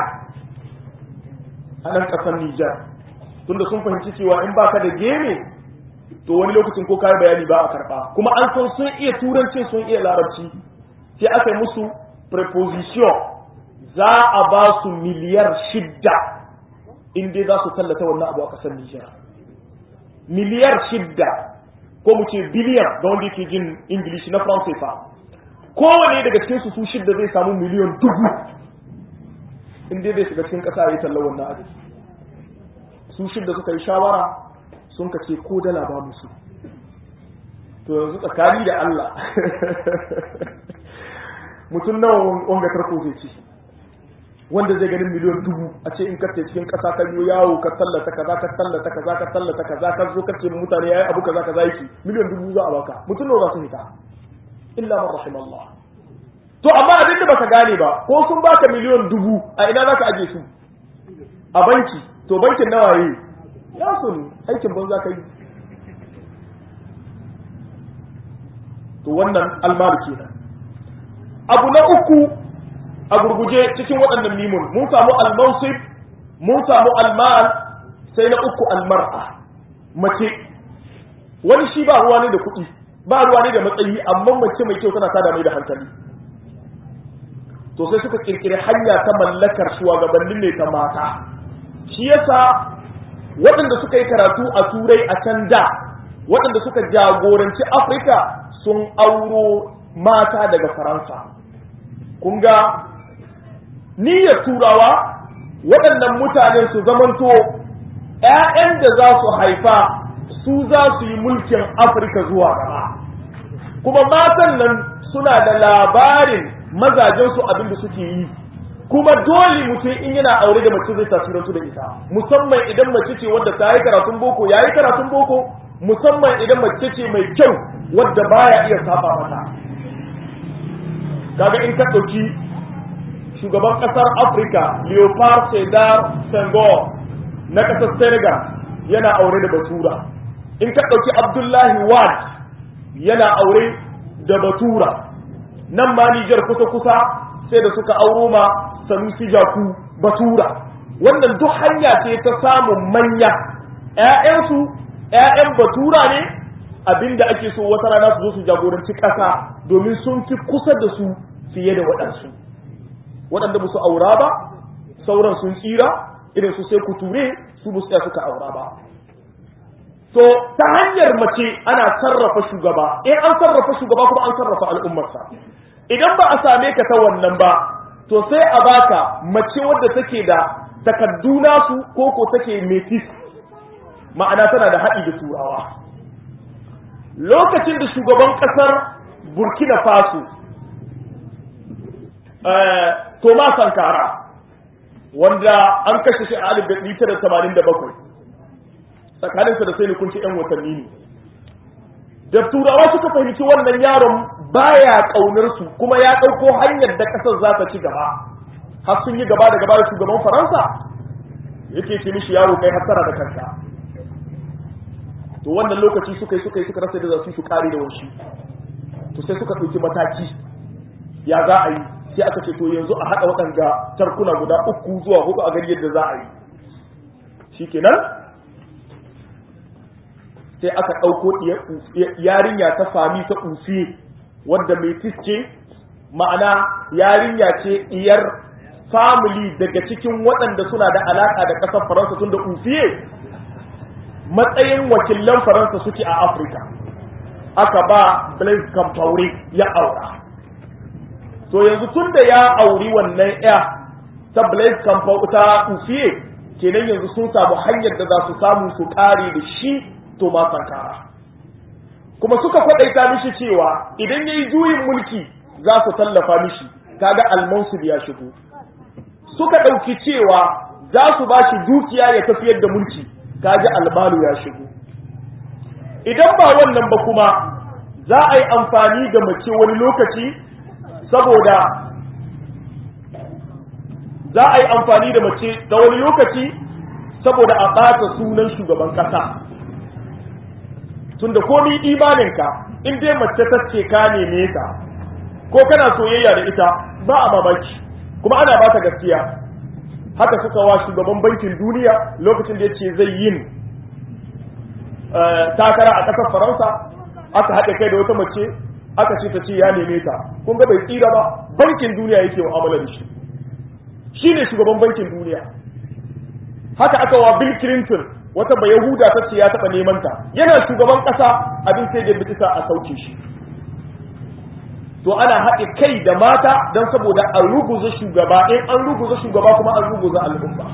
a nan ƙasar Nijar tunda sun fahimci cewa in baka da gene to wani lokacin ko kayi bayani ba a karɓa kuma an san sun iya turanci sun iya larabci sai aka yi musu preposition za a ba su miliyar shidda in dai za su tallata wannan abu a ƙasar Nijar miliyar shidda ko mu ce biliyan ga wanda yake jin English na France fa kowane daga cikin su su shidda zai samu miliyan dubu in dai zai shiga cikin ƙasa ya talla wannan abu su shidda suka yi shawara sun ka ce ko dala ba musu to yanzu tsakani da Allah mutum nawa wanga tarko zai ci wanda zai ganin miliyan dubu a ce in ka cikin ƙasa ka yi yawo ka tallata kaza ka tallata kaza ka tallata kaza ka zo ka ce mutane yayi abu kaza kaza yake miliyan dubu za a baka mutum ne za su hita illa man rahimallah. To amma abin da baka gane ba, ko sun baka miliyan dubu a ina zaka aje su? A banki. To bankin nawa yi? Ya sun aikin banza kai. To wannan almalu kenan. Abu na uku a gurguje cikin waɗannan mimun mun samu al-mansib, mun samu al-mal, sai na uku al-mar'a, mace. Wani shi ba ruwa ne da kuɗi, ba ruwa ne da matsayi, amma mace mai kyau tana tada mai da hankali. To sai suka kirkiri hanya ta mallakar shugabannin ne ta mata. Shi yasa waɗanda suka yi karatu a Turai a can da, waɗanda suka jagoranci Afirka sun auro mata daga Faransa. Kun ga niyyar Turawa waɗannan mutane su zamanto ‘ya'yan da za su haifa su za su yi mulkin Afirka zuwa gaba. Kuma matan nan suna da labarin mazajensu abin da suke yi. Kuma dole mutum in yana aure da mace zai tasirantu da ita, musamman idan mace ce wadda ta yi karatun boko, ya yi karatun boko, musamman idan mace ce mai kyau wadda baya iya saba mata. Kaga in ka ɗauki shugaban ƙasar Afirka Leopard Sedar Senghor na ƙasar Senegal yana aure da Batura. In ka ɗauki Abdullahi Wad yana aure da Batura. Nan ma Nijar kusa-kusa sai da suka auro ma Sanusi Jaku Batura. Wannan duk hanya ce ta samun manya. ‘Ya'yansu ‘ya'yan Batura ne, abinda ake so wata rana su zo su jagoranci ƙasa domin sun fi kusa da su fiye da waɗansu. Waɗanda ba su aura ba, sauran sun tsira, irin su sai kuture su ba su tsaya suka aura ba. To ta hanyar mace ana sarrafa shugaba, in an sarrafa shugaba kuma an sarrafa al'ummarsa. Idan ba a same ka ta wannan ba, to sai a baka mace wadda take da takaddu nasu ko ko take metis, ma'ana tana da haɗi da turawa. Lokacin da shugaban ƙasar Burkina Faso, Thomas Sankara, wanda an kashe shi a alif da ɗari tara da tamanin da bakwai, tsakaninsa da sai ni kunci ‘yan watanni ne. Da turawa suka fahimci wannan yaron baya kaunar su kuma ya dauko hanyar da kasar za ta ci gaba, har sun yi gaba da gaba da shugaban Faransa yake ce mishi yaro kai hasara da kanka. To wannan lokaci suka yi suka yi suka rasa da za su su kare da wanshi, to sai suka dauki mataki ya za a yi, sai aka ce to yanzu a haɗa waɗanda tarkuna guda uku zuwa huɗu a gari yadda za a yi. Shikenan sai aka ɗauko yarinya ta fami ta usiye wadda mai ce, ma'ana yarinya ce iyar family daga cikin waɗanda suna da alaƙa da ƙasar Faransa, tun da usiye matsayin wakilan Faransa suke a Afirka. Aka ba Blaise Compaoré ya aura. To yanzu tun da ya auri wannan ya ta Blaise Compaoré ta usiye, kenan yanzu sun samu hanyar da za su samu su ƙare da shi Thomas Sankara. Kuma suka kwadaita mishi cewa idan yayi juyin mulki za su tallafa mishi, kaga al-Mansub ya shigo. Suka dauki cewa za su bashi dukiya ya tafiyar da mulki, kaga al-Malu ya shigo. Idan ba wannan ba kuma za a yi amfani da mace wani lokaci saboda za a yi amfani da mace da wani lokaci saboda a ɓata sunan shugaban ƙasa. Tunda komi imaninka in dai mace ta ce ka neme ta ko kana soyayya da ita ba a mamaki, kuma ana ba ta gaskiya. Haka suka wa shugaban bankin duniya lokacin da ya ce zai yin takara a ƙasar Faransa, aka haɗe kai da wata mace aka ce ta ce ya neme ta, kun ga bai tsira ba. Bankin duniya yake mu'amala da shi, shi ne shugaban bankin duniya. Haka aka wa Bill Clinton, wata ba Yahuda ta ce ya taɓa neman ta, yana shugaban ƙasa abin sai da bitisa a sauke shi. To ana haɗe kai da mata don saboda an ruguza shugaba, in an ruguza shugaba kuma an ruguza al'umma.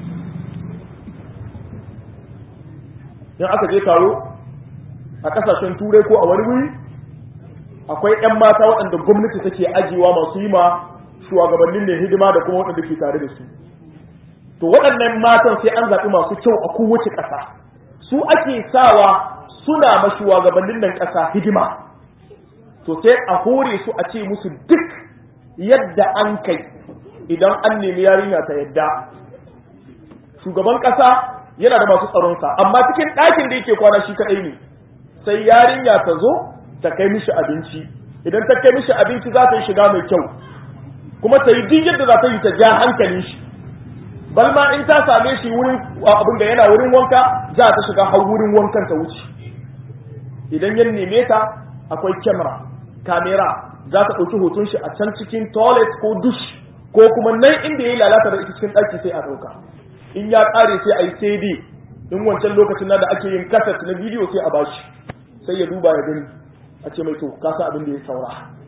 In aka je taro a ƙasashen turai ko a wani wuri, akwai 'yan mata waɗanda gwamnati take ajiyewa masu yi ma shugabannin ne hidima da kuma waɗanda ke tare da su to waɗannan matan sai an zaɓi masu kyau a kowace ƙasa su ake sawa suna ma shugabannin nan ƙasa hidima to sai a hore su a ce musu duk yadda an kai idan an nemi yarinya ta yadda shugaban ƙasa yana da masu tsaronsa amma cikin ɗakin da yake kwana shi kaɗai ne sai yarinya ta zo ta kai mishi abinci idan ta kai mishi abinci za ta yi shiga mai kyau kuma ta yi duk yadda za ta yi ta ja hankalin shi balma in ta same shi wurin abin da yana wurin wanka za ta shiga har wurin wankan ta wuce idan ya neme ta akwai kyamara kamera za ta ɗauki hoton shi a can cikin toilet ko dush ko kuma nan inda ya yi lalata da ita cikin ɗaki sai a ɗauka in ya ƙare sai a yi C D in wancan lokacin na da ake yin kaset na bidiyo sai a bashi sai ya duba ya gani a ce mai to ka sa abin da ya saura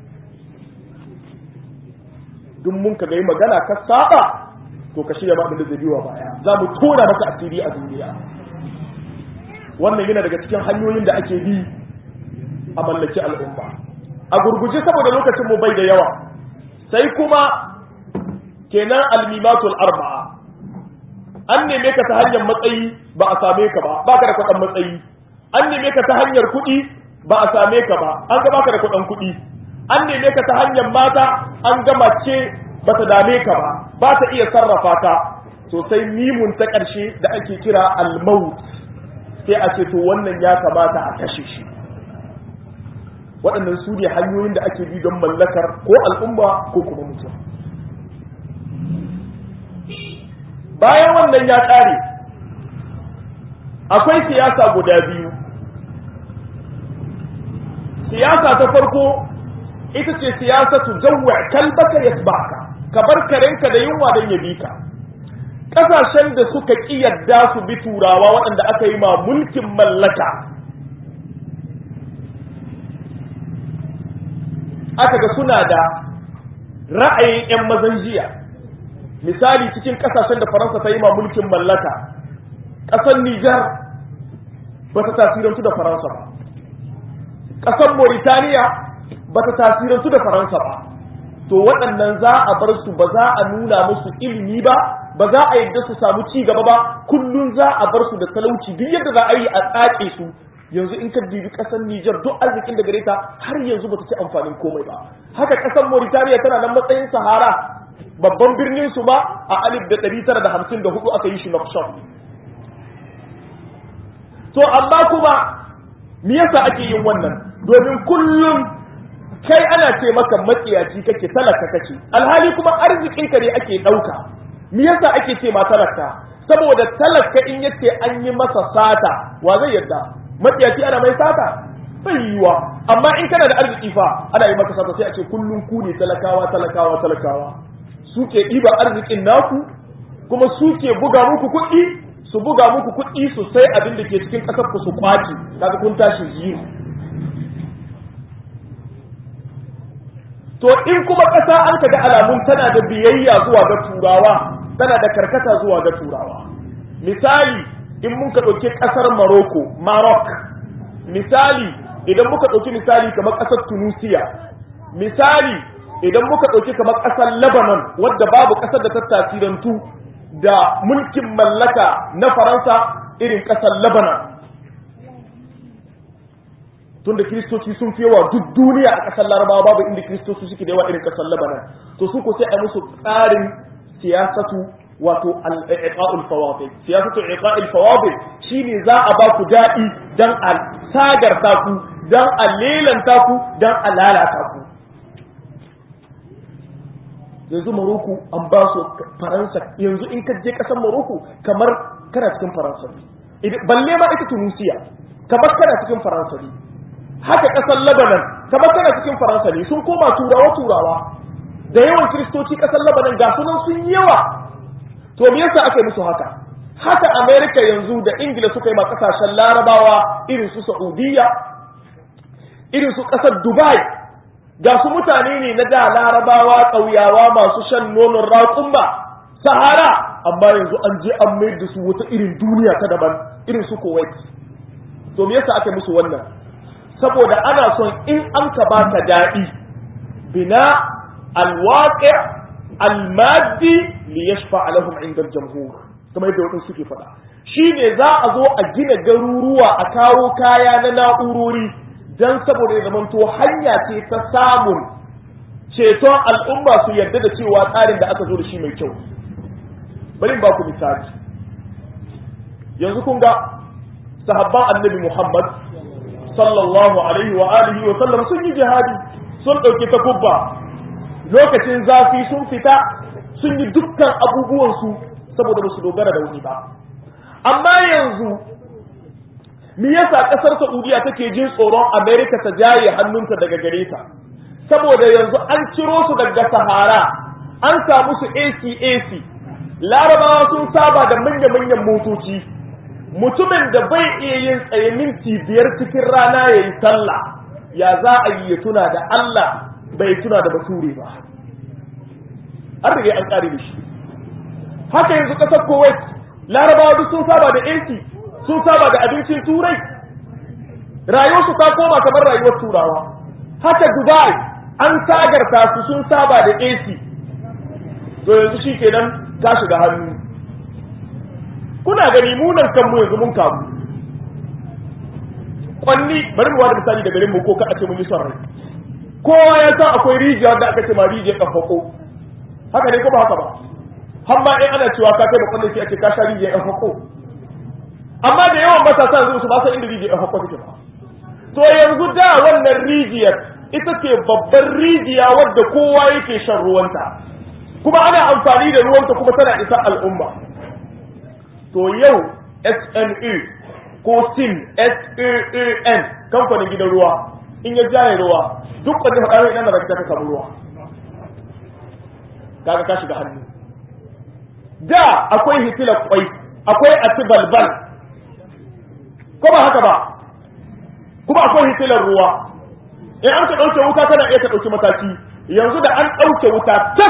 duk mun ka ga yi magana ka saba to ka shirya ma abin da zai biyo baya za mu tona maka asiri a duniya wannan yana daga cikin hanyoyin da ake bi a mallaki al'umma a gurguje saboda lokacin mu bai da yawa sai kuma kenan almimatul arba'a an neme ka ta hanyar matsayi ba a same ka ba baka da kuɗin matsayi an neme ka ta hanyar kuɗi ba a same ka ba an ga baka da kuɗin kuɗi an neme ka ta hanyar mata an ga mace ba ta dame ka ba ba ta iya sarrafa ta to sai mimun ta ƙarshe da ake kira al-maut sai a ce to wannan ya kamata a kashe shi waɗannan su ne hanyoyin da ake bi don mallakar ko al'umma ko kuma mutum bayan wannan ya ƙare akwai siyasa guda biyu siyasa ta farko ita ce siyasa tu jawwa kalbaka yasbaka ka bar karenka da yunwa don ya bi ka ƙasashen da suka ƙi yadda su bi turawa waɗanda aka yi ma mulkin mallaka aka ga suna da ra'ayin 'yan mazan jiya misali cikin ƙasashen da faransa ta yi ma mulkin mallaka ƙasar nijar ba ta tasirantu da faransa ba ƙasar mauritaniya ba ta tasirantu da faransa ba to waɗannan za a bar su ba za a nuna musu ilimi ba ba za a yadda su samu ci gaba ba kullum za a bar su da talauci duk yadda za a yi a tsake su yanzu in ka bibi ƙasar Nijar duk arzikin da gare ta har yanzu ba ta ci amfanin komai ba haka ƙasar Mauritania tana nan matsayin Sahara babban birnin su ma a alif da ɗari tara da hamsin da hudu aka yi shi Nouakchott to amma kuma me yasa ake yin wannan domin kullum kai ana ce maka matsiyaci kake talaka kake alhali kuma arzikin ka ne ake dauka me yasa ake ce ma talaka saboda talaka in yace an yi masa sata wa zai yadda matsiyaci ana mai sata sai yiwa amma in kana da arziki fa ana yi maka sata sai a ce kullum ku ne talakawa talakawa talakawa suke ɗiba arzikin naku kuma suke buga muku kuɗi su buga muku kuɗi su sai abin da ke cikin ƙasar ku su kwaci kaga kun tashi zero to in kuma ƙasa an kaga alamun tana da biyayya zuwa ga turawa tana da karkata zuwa ga turawa misali in muka ɗauki ƙasar Morocco Maroc misali idan muka ɗauki misali kamar ƙasar Tunisia misali idan muka ɗauki kamar ƙasar Lebanon wadda babu ƙasar da ta tasirantu da mulkin mallaka na Faransa irin ƙasar Lebanon tunda kiristoci sun fi yawa duk duniya a ƙasar Larabawa babu inda kiristoci suke da yawa irin ƙasar Lebanon to su ko sai a musu tsarin siyasatu wato al-iqa'ul fawadil siyasatu iqa'il fawadil shine za a ba ku daɗi dan a sagarta ku dan a lelanta ku dan a lalata ku yanzu Morocco an ba su Faransa yanzu in ka je ƙasar Morocco kamar kana cikin Faransa balle ma ita Tunisia kamar kana cikin Faransa ne haka ƙasar Lebanon kamar kana cikin Faransa ne sun koma turawa turawa da yawan kiristoci ƙasar Lebanon ga sunan sun yawa to me yasa aka yi musu haka haka America yanzu da Ingila suka yi ma kasashen Larabawa irin su Saudiya irin su kasar Dubai ga su mutane ne na da Larabawa kauyawa masu shan nonon raƙumba Sahara amma yanzu an je an mai da su wata irin duniya ta daban irin su Kuwait to me yasa aka yi musu wannan saboda ana son in an ka baka daɗi bina alwaqi al-maddi li yashfa' lahum 'inda al-jamhur kamar yadda wadansu suke faɗa shine za a zo a gina garuruwa a kawo kaya na na'urori dan saboda ya zamanto hanya ce ta samun ceton al'umma su yarda da cewa tsarin da aka zo da shi mai kyau. Bari in ba ku misali. Yanzu kun ga sahabban annabi Muhammad sallallahu alaihi wa alihi wa sallam sun yi jihadi, sun ɗauki takubba, lokacin zafi sun fita, sun yi dukkan abubuwansu saboda ba su dogara da wani ba. Amma yanzu, me yasa ƙasar Saudiya take jin tsoron Amerika ta jaye hannunta daga gare ta? Saboda yanzu an ciro su daga Sahara, an samu su A C A C, Larabawa sun saba da manya-manyan motoci, mutumin da bai iya yin tsaye minti biyar cikin rana ya yi sallah, ya za a yi ya tuna da Allah bai tuna da bature ba. An rage an ƙare da shi. Haka yanzu ƙasar Kuwait, Larabawa duk sun saba da A C, sun saba da abincin Turai, rayuwarsu ta koma kamar rayuwar Turawa. Haka Dubai, an tagarta su sun saba da A C, to yanzu shi kenan ka shiga hannu. Kuna gani munan kanmu yanzu mun kamu. Kwanni, bari mu wada misali da garin mu ko ka a ce mun yi son rai. Kowa ya san akwai rijiya da aka ce ma rijiyar kafako. Haka ne ko ba haka ba? Har ma in ana cewa ka kai ba kwallon sai a ce ka sha rijiyar kafako. Amma da yawan matasa yanzu su ba san inda rijiyar kafako take ba. To yanzu da wannan rijiyar ita ce babbar rijiya wadda kowa yake shan ruwanta. Kuma ana amfani da ruwanta kuma tana isa al'umma. To yau S N E ko S I N S A A N kamfanin gidan ruwa in ya jaye ruwa duk wanda faɗa ina da ka samu ruwa. Kaga ka shiga hannu. Da akwai hitilar kwai, akwai atibalbal. Ko ba haka ba? Kuma akwai hitilar ruwa. In an ka ɗauke wuta kana iya ka ɗauki mataki. Yanzu da an ɗauke wuta tak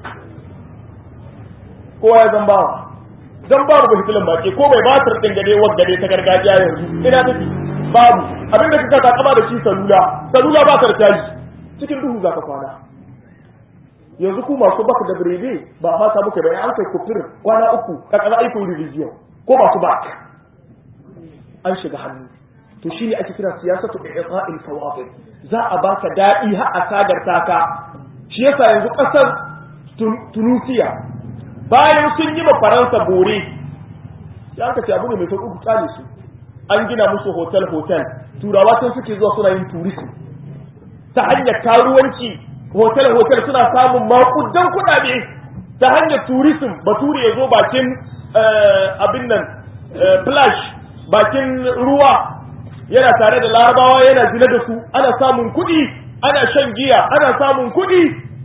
kowa ya zambawa. Dan babu hitilan baki ko bai batar din gade wadda dai ta gargajiya yanzu ina take babu abinda kika ka kaba da shi salula salula ba ta caji cikin duhu zaka kwana yanzu ku masu baka da birede ba ma ta muke bai an kai kufir kwana uku ka kaza aiko religion ko ba su ba an shiga hannu to shine ake kira siyasatu i'ta'il fawadil za a baka dadi har a sagarta ka shi yasa yanzu kasar Tunisia bayan sun yi ma Faransa bore ya aka ce abu ne mai sauƙi ku tsale su an gina musu hotel hotel turawa sun suke zuwa suna yin tourism ta hanyar karuwanci hotel hotel suna samun makudan kuɗaɗe ta hanyar tourism bature ya zo bakin abin nan flash bakin ruwa yana tare da larabawa yana zina da su ana samun kuɗi ana shan giya ana samun kuɗi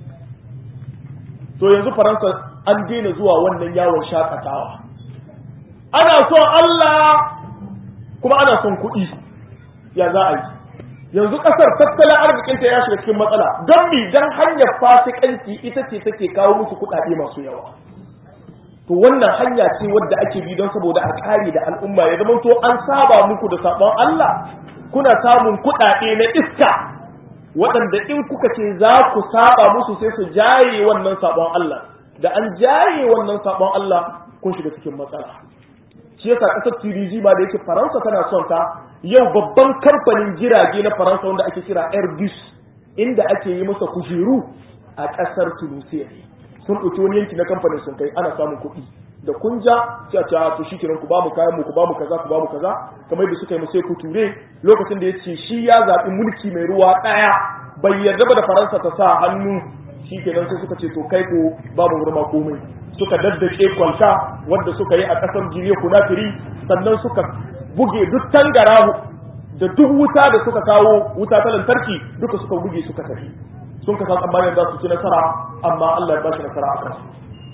to yanzu Faransa an daina zuwa wannan yawon shakatawa ana son Allah kuma ana son kuɗi ya za a yi yanzu ƙasar tattalin arzikinta ya shiga cikin matsala don mi don hanyar fasikanci ita ce take kawo musu kuɗaɗe masu yawa to wannan hanya ce wadda ake bi don saboda a kare da al'umma ya zama to an saba muku da sabon Allah kuna samun kuɗaɗe na iska waɗanda in kuka ce za ku saba musu sai su jaye wannan sabon Allah da an jaye wannan sabon Allah kun shiga cikin matsala shi yasa kasar Tunisia ba da yake Faransa tana son ta yau babban kamfanin jirage na Faransa wanda ake kira Airbus inda ake yi masa kujeru a kasar Tunisia sun ɗauki wani yanki na kamfanin sun kai ana samun kuɗi da kunja sai a ce to shikenan ku ba mu kayan mu ku ba mu kaza ku ba mu kaza kamar yadda suka yi sai ku ture lokacin da yace shi ya zabi mulki mai ruwa daya bai yarda ba da Faransa ta sa hannu shikenan sai suka ce to kai ko babu gurma komai suka daddake kwalta wanda suka yi a kasar Jiriya Kunafiri sannan suka buge duk tangarahu da duk wuta da suka kawo wuta ta lantarki duka suka buge suka tafi sun kasa tsammanin za su ci nasara amma Allah ya ba shi nasara a kansu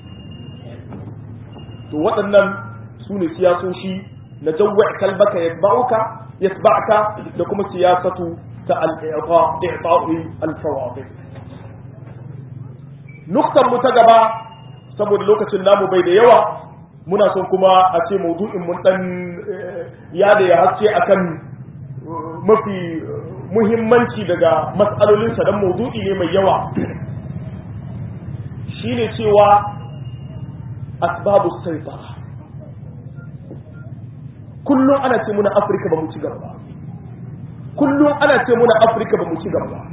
to waɗannan su ne siyasoshi na jawwa kalbaka yatba'uka yatba'ka da kuma siyasatu ta al-i'ta i'ta'i al-fawadil nuktar mu ta gaba saboda lokacin namu bai da yawa muna son kuma a ce maudu'in mun dan ya da ya haske akan mafi muhimmanci daga mas'alolinsa dan maudu'i ne mai yawa shine cewa asbabu saitara. Kullum ana ce muna Afirka ba mu ci gaba ba, kullum ana ce muna Afirka ba mu ci gaba ba,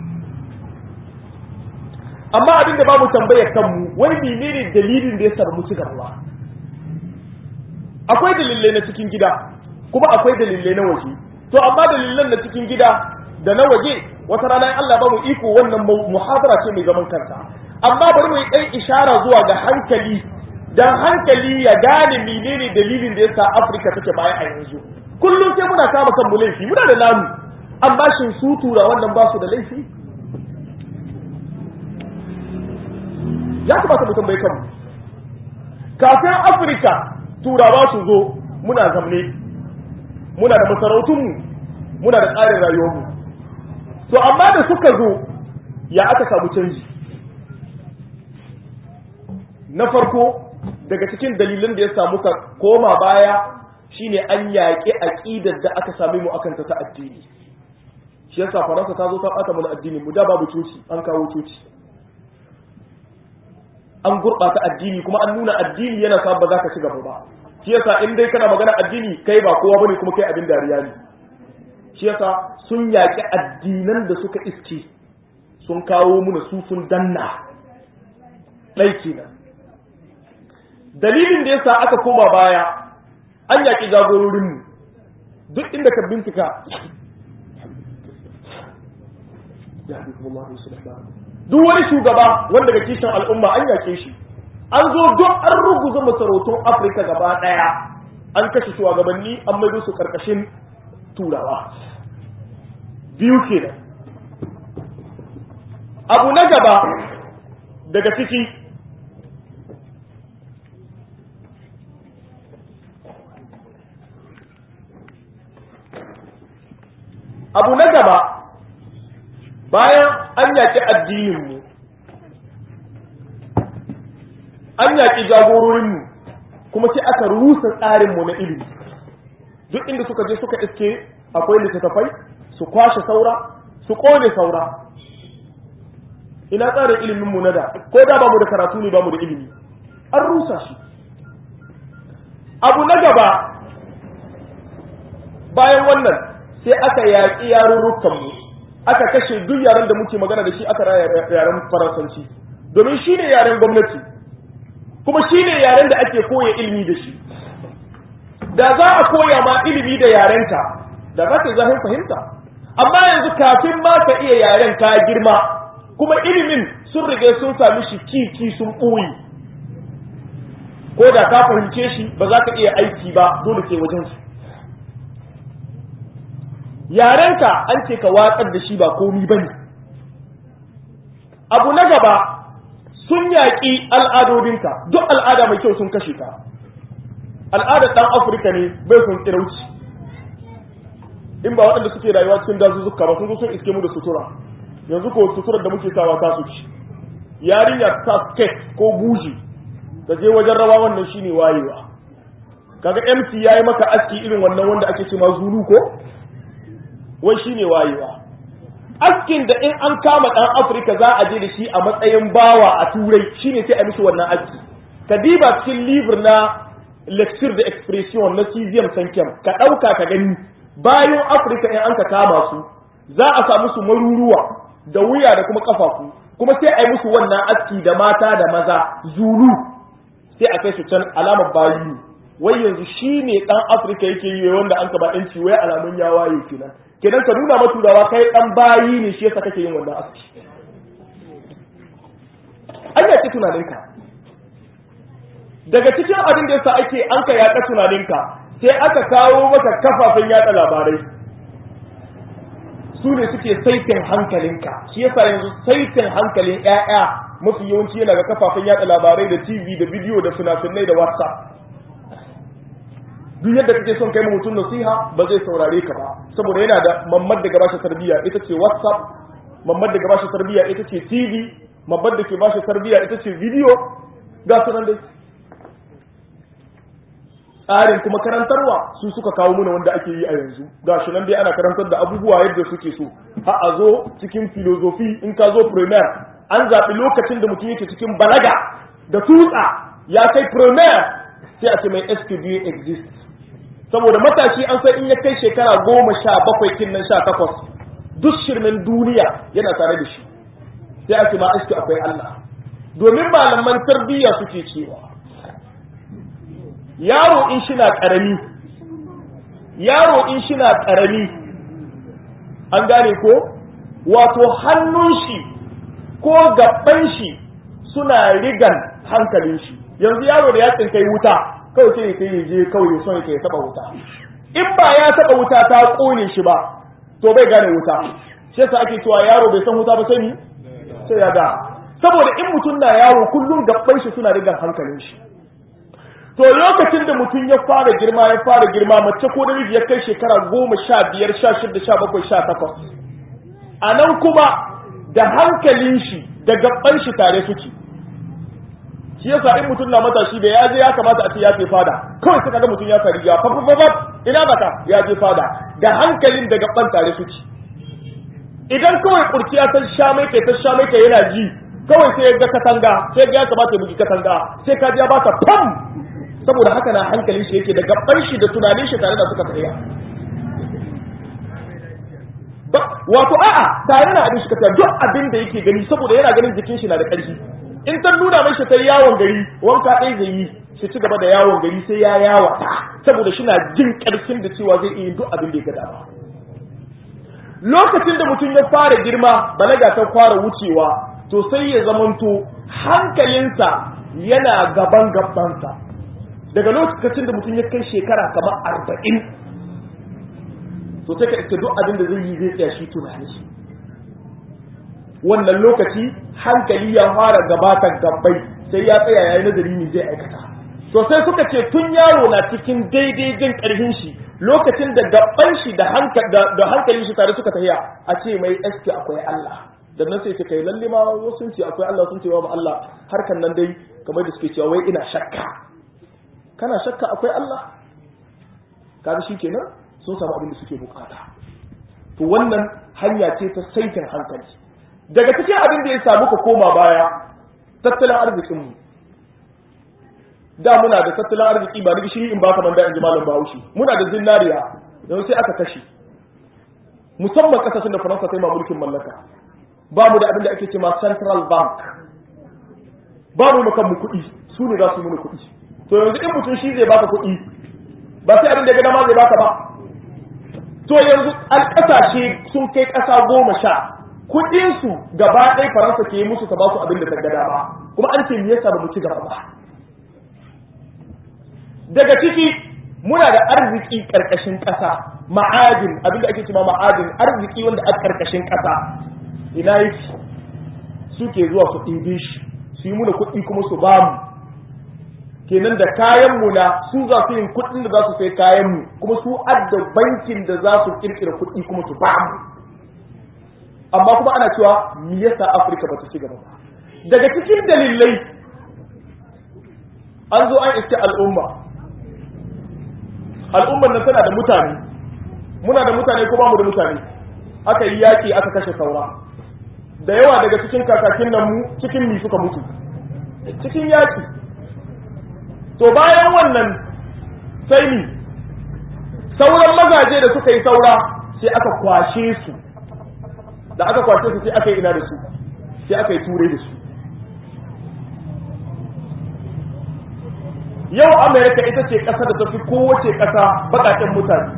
amma abinda ba mu tambaya kanmu wani menene dalilin da ya sa mu ci gaba ba. Akwai dalilai na cikin gida kuma akwai dalilai na waje, to amma dalilan na cikin gida da na waje wata rana Allah ba mu iko wannan muhadara ce mai zaman kanta, amma bari mu yi ɗan ishara zuwa ga hankali dan hankali ya gane menene dalilin da yasa Afirka take baya a yanzu. Kullum sai muna kama kanmu laifi, muna da namu, amma shin su tura wannan ba su da laifi? Ya kamata mu tambaye kanmu. Kafin Afirka turawa su zo muna zamne, muna da masarautunmu, muna da tsarin rayuwarmu, to amma da suka zo ya aka samu canji. Na farko daga cikin dalilan da ya samu ka koma baya shine an yaƙi aƙidar da aka same mu akan ta ta addini. Shi yasa Faransa ta zo ta ɓata mana addini mu, da babu coci an kawo coci, an gurɓata addini kuma an nuna addini yana sa ba za ka ci gaba ba. Shi yasa in dai kana magana addini kai ba kowa bane kuma kai abin dariya ne. Shi yasa sun yaƙi addinan da suka iske sun kawo muna su sun danna ɗai kenan. Dalilin da yasa aka koma baya an yaƙi jagororinmu, duk inda ka bincika duk wani shugaba wanda ga kishin al'umma an yaƙe shi, an zo duk an ruguza masarautun Afirka gaba ɗaya, an kashe shugabanni an maido su ƙarƙashin turawa. Biyu kenan. Abu na gaba daga ciki abu na gaba bayan an yaƙi addininmu, an yaƙi jagororinmu, kuma sai aka rusa tsarinmu na ilimi. Duk inda suka je suka iske akwai littattafai, su kwashe saura, su ƙone saura. Ina tsarin iliminmu na da, ko da ba mu da karatu ne ba mu da ilimi, an rusa shi. Abu na gaba bayan wannan sai aka yaƙi yarurrukanmu, aka kashe duk yaren da muke magana da shi, aka raya yaren Faransanci, domin shi ne yaren gwamnati kuma shi ne yaren da ake koya ilimi da shi. Da za a koya ma ilimi da yarenka da za ka yi zahir fahimta, amma yanzu kafin ma ka iya yaren ka girma kuma ilimin sun riga sun sami shi kiki sun ɓoye, ko da ka fahimce shi ba za ka iya aiki ba, dole ke wajen su. Yarenka an ce ka watsar da shi ba komi ba ne. Abu na gaba sun yaƙi al'adodinka, duk al'ada mai kyau sun kashe ka. Al'adar ɗan Afirka ne bai sun tsirauci, in ba waɗanda suke rayuwa cikin dazuzzuka ba sun zo sun iske mu da sutura. Yanzu ko suturar da muke sawa ta su ci, yarinya ta skate ko buji da je wajen rawa, wannan shine wayewa. Kaga M C yayi maka aski irin wannan wanda ake ce ma zulu ko, wai shine wayewa. Askin da in an kama dan Afirka za a je da shi a matsayin bawa a turai, shine sai a mishi wannan aski. Kadiba cikin livre na lecture de expression na sixième cinquième ka dauka ka gani, bayan Afirka in an ka kama su za a samu su maruruwa da wuya da kuma kafafu, kuma sai a yi musu wannan aski da mata da maza zulu, sai a kai su can alamar bayi. Wai yanzu shine dan Afirka yake yi wanda an ka ba yanci, wai alamun ya waye kenan. Kenan ka nuna ma turawa kai dan bayi ne, shi yasa kake yin wannan aski. An yaƙi tunaninka. Daga cikin abin da yasa ake an ka yaƙa tunaninka, sai aka kawo maka kafafen yaɗa labarai, su ne suke saitin hankalinka. Shi yasa yanzu saitin hankalin ƴaƴa mafi yawanci yana ga kafafen yaɗa labarai da T V da bidiyo da fina-finai da WhatsApp. Duk yadda kake son kai mutum nasiha ba zai saurare ka ba, saboda yana da mammar da gabashi tarbiyya ita ce WhatsApp, mammar da gabashi tarbiyya ita ce T V, mammar da ke bashi tarbiyya ita ce bidiyo, ga su nan dai. Tsarin kuma karantarwa su suka kawo mana wanda ake yi a yanzu, ga shi nan dai ana karantar da abubuwa yadda suke so. Ha a zo cikin filozofi in ka zo primaire an zaɓi lokacin da mutum yake cikin balaga da tutsa ya kai premier sai a ce mai S Q D exist saboda matashi an san in ya kai shekara goma sha bakwai kin nan sha takwas duk shirmin duniya yana tare da shi sai a ce ma S Q akwai Allah domin malaman tarbiyya suke cewa yaro in shi na ƙarami yaro in shi na ƙarami an gane ko wato hannun shi ko gaban shi suna rigan hankalin shi yanzu yaro da ya tsinkai wuta kawai sai ya je kawai ya son ya taba wuta in ba ya taba wuta ta kone shi ba to bai gane wuta shi yasa ake cewa yaro bai san wuta ba sai ni sai ya ga saboda in mutum na yaro kullum gaban shi suna rigan hankalin shi to lokacin da mutum ya fara girma ya fara girma mace ko namiji ya kai shekara goma sha biyar sha shida sha bakwai sha takwas a nan kuma da hankalin shi da gaban shi tare suke shi yasa in mutum na matashi da ya je ya kamata a ce ya je fada kawai suka ga mutum ya fari ya fa fa fa ina baka ya je fada da hankalin da gaban tare suke idan kawai kurciya ta sha mai kai ta sha mai kai yana ji kawai sai ya ga katanga sai ya kamata ya bugi katanga sai ka ji ya baka pam saboda haka na hankalin shi yake da gaban shi da tunanin shi tare da suka tsaya wato a'a tare na abin shi ka duk abin da yake gani saboda yana ganin jikin shi na da ƙarfi in ta nuna mai shi ta yawon gari wanka ɗaya zai yi shi ci gaba da yawon gari sai ya yawata saboda shi na jin ƙarfin da cewa zai iya duk abin da ya ga dama lokacin da mutum ya fara girma balaga ta fara wucewa to sai ya zamanto hankalinsa yana gaban gabansa daga lokacin da mutum ya kai shekara kamar arba'in to sai ka iska duk abin da zai yi zai tsaya shi tunani shi wannan lokaci hankali ya fara gabatar gabbai sai ya tsaya yayin nazari ne zai aikata to sai suka ce tun yaro na cikin daidai jin karfin shi lokacin da gabban shi da hankalin shi tare suka tafiya a ce mai eske akwai Allah da nan sai kai lalle ma wasu sun ce akwai Allah sun ce wa Allah harkan nan dai kamar da suke cewa wai ina shakka kana shakka akwai Allah kaga shikenan sun samu abin da suke bukata to wannan hanya ce ta saitin hankali daga cikin abin da ya samu ka koma baya tattalin arzikin mu da muna da tattalin arziki ba ni shiri in baka manda in ji malam Bahaushe muna da zinariya yanzu sai aka kashe musamman kasashen da Faransa ta yi mulkin mallaka ba mu da abin da ake cewa central bank ba mu makan mu kuɗi su ne za su yi mana kuɗi to yanzu in mutum shi zai baka kuɗi ba sai abin da ya ga dama zai baka ba to yanzu alƙasashe sun kai ƙasa goma sha kuɗinsu gaba ɗaya Faransa ke yi musu ta ba su abin da ta ga dama kuma an ce me yasa ba mu ci gaba ba daga ciki muna da arziki ƙarƙashin ƙasa ma'adin abin da ake cewa ma'adin arziki wanda a ƙarƙashin ƙasa ina yake suke zuwa su ɗibe shi su yi muna kuɗi kuma su ba mu kenan da kayan mu na su za su yin kuɗin da za su sai kayan mu kuma su adda bankin da za su kirkira kuɗi kuma su ba mu amma kuma ana cewa me yasa Afirka ba ta ci gaba ba daga cikin dalilai an zo an iske al'umma al'ummar nan tana da mutane muna da mutane ko ba mu da mutane aka yi yaki aka kashe saura da yawa daga cikin kakakin nan mu cikin mi suka mutu cikin yaki to bayan wannan sai ni sauran mazaje da suka yi saura sai aka kwashe su da aka kwashe su sai aka yi ina da su sai aka yi ture da su yau Amerika ita ce ƙasa da tafi kowace ƙasa baƙaƙen mutane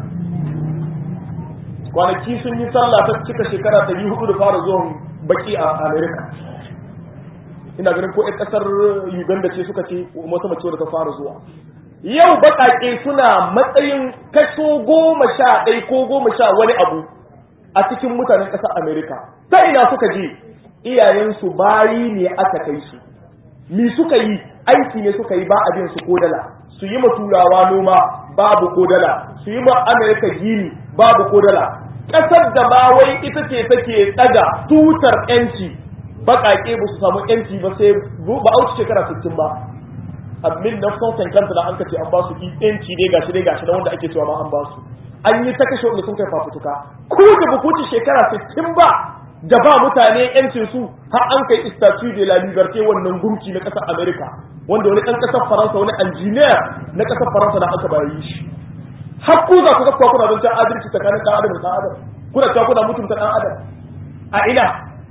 kwanaki sun yi sallah ta cika shekara ɗari hudu da fara zuwan baki a Amerika ina ganin ko 'yan ƙasar Uganda ce suka ce wata mace da ta fara zuwa yau baƙaƙe suna matsayin kaso goma sha ɗai ko goma sha wani abu a cikin mutanen ƙasar Amerika ta ina suka je iyayensu bayi ne aka kai su mi suka yi aiki ne suka yi ba abin su kodala su yi ma turawa noma babu kodala su yi ma Amerika gini babu kodala ƙasar da ba wai ita ce take tsaga tutar yanci baƙaƙe ba su samu yanci ba sai ba a wuce shekara sittin ba a mil na son kankanta da an kace an ba su yanci dai gashi dai gashi na wanda ake cewa ma an ba su an yi ta kashe wanda sun kai fafutuka ko da ba ku ci shekara sittin ba da ba mutane yancin su har an kai statue de la liberté wannan gumki na ƙasar America wanda wani ɗan ƙasar Faransa wani engineer na ƙasar Faransa da aka bayi shi har ku za ku ga kuna don ta adalci tsakanin ɗan adam da ɗan adam kuna ta kuna mutunta ɗan adam a ina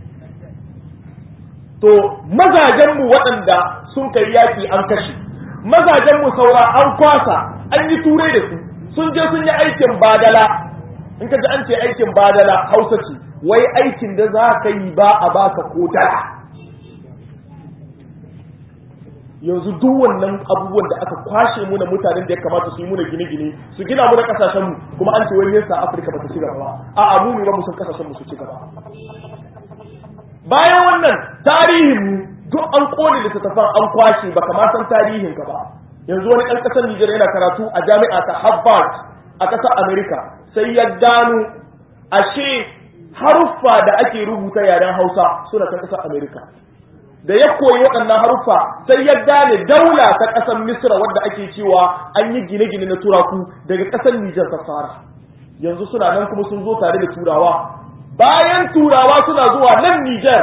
to mazajen mu waɗanda sun kai yaki an kashe mazajen mu saura an kwasa an yi turai da su sun je sun yi aikin badala in ka ji an ce aikin badala Hausa ce wai aikin da za ka yi ba a baka ko dala yanzu duk wannan abubuwan da aka kwashe mu na mutanen da ya kamata su yi muna gine-gine su gina mu da kasashen mu kuma an ce wai yasa Afirka ba ta ci gaba ba a abu ne ba mu san kasashen mu su ci gaba bayan wannan tarihin mu duk an kone littattafan an kwashe baka ma san tarihin ka ba yanzu wani ɗan ƙasar Nijar yana karatu a jami'a ta Harvard a ƙasar America sai ya gano ashe haruffa da ake rubuta yaren Hausa suna kan ƙasar America da ya koyi waɗannan haruffa sai ya gane daula ta ƙasar Misra wadda ake cewa an yi gine-gine na turaku daga ƙasar Nijar ta fara yanzu suna nan kuma sun zo tare da turawa bayan turawa suna zuwa nan Nijar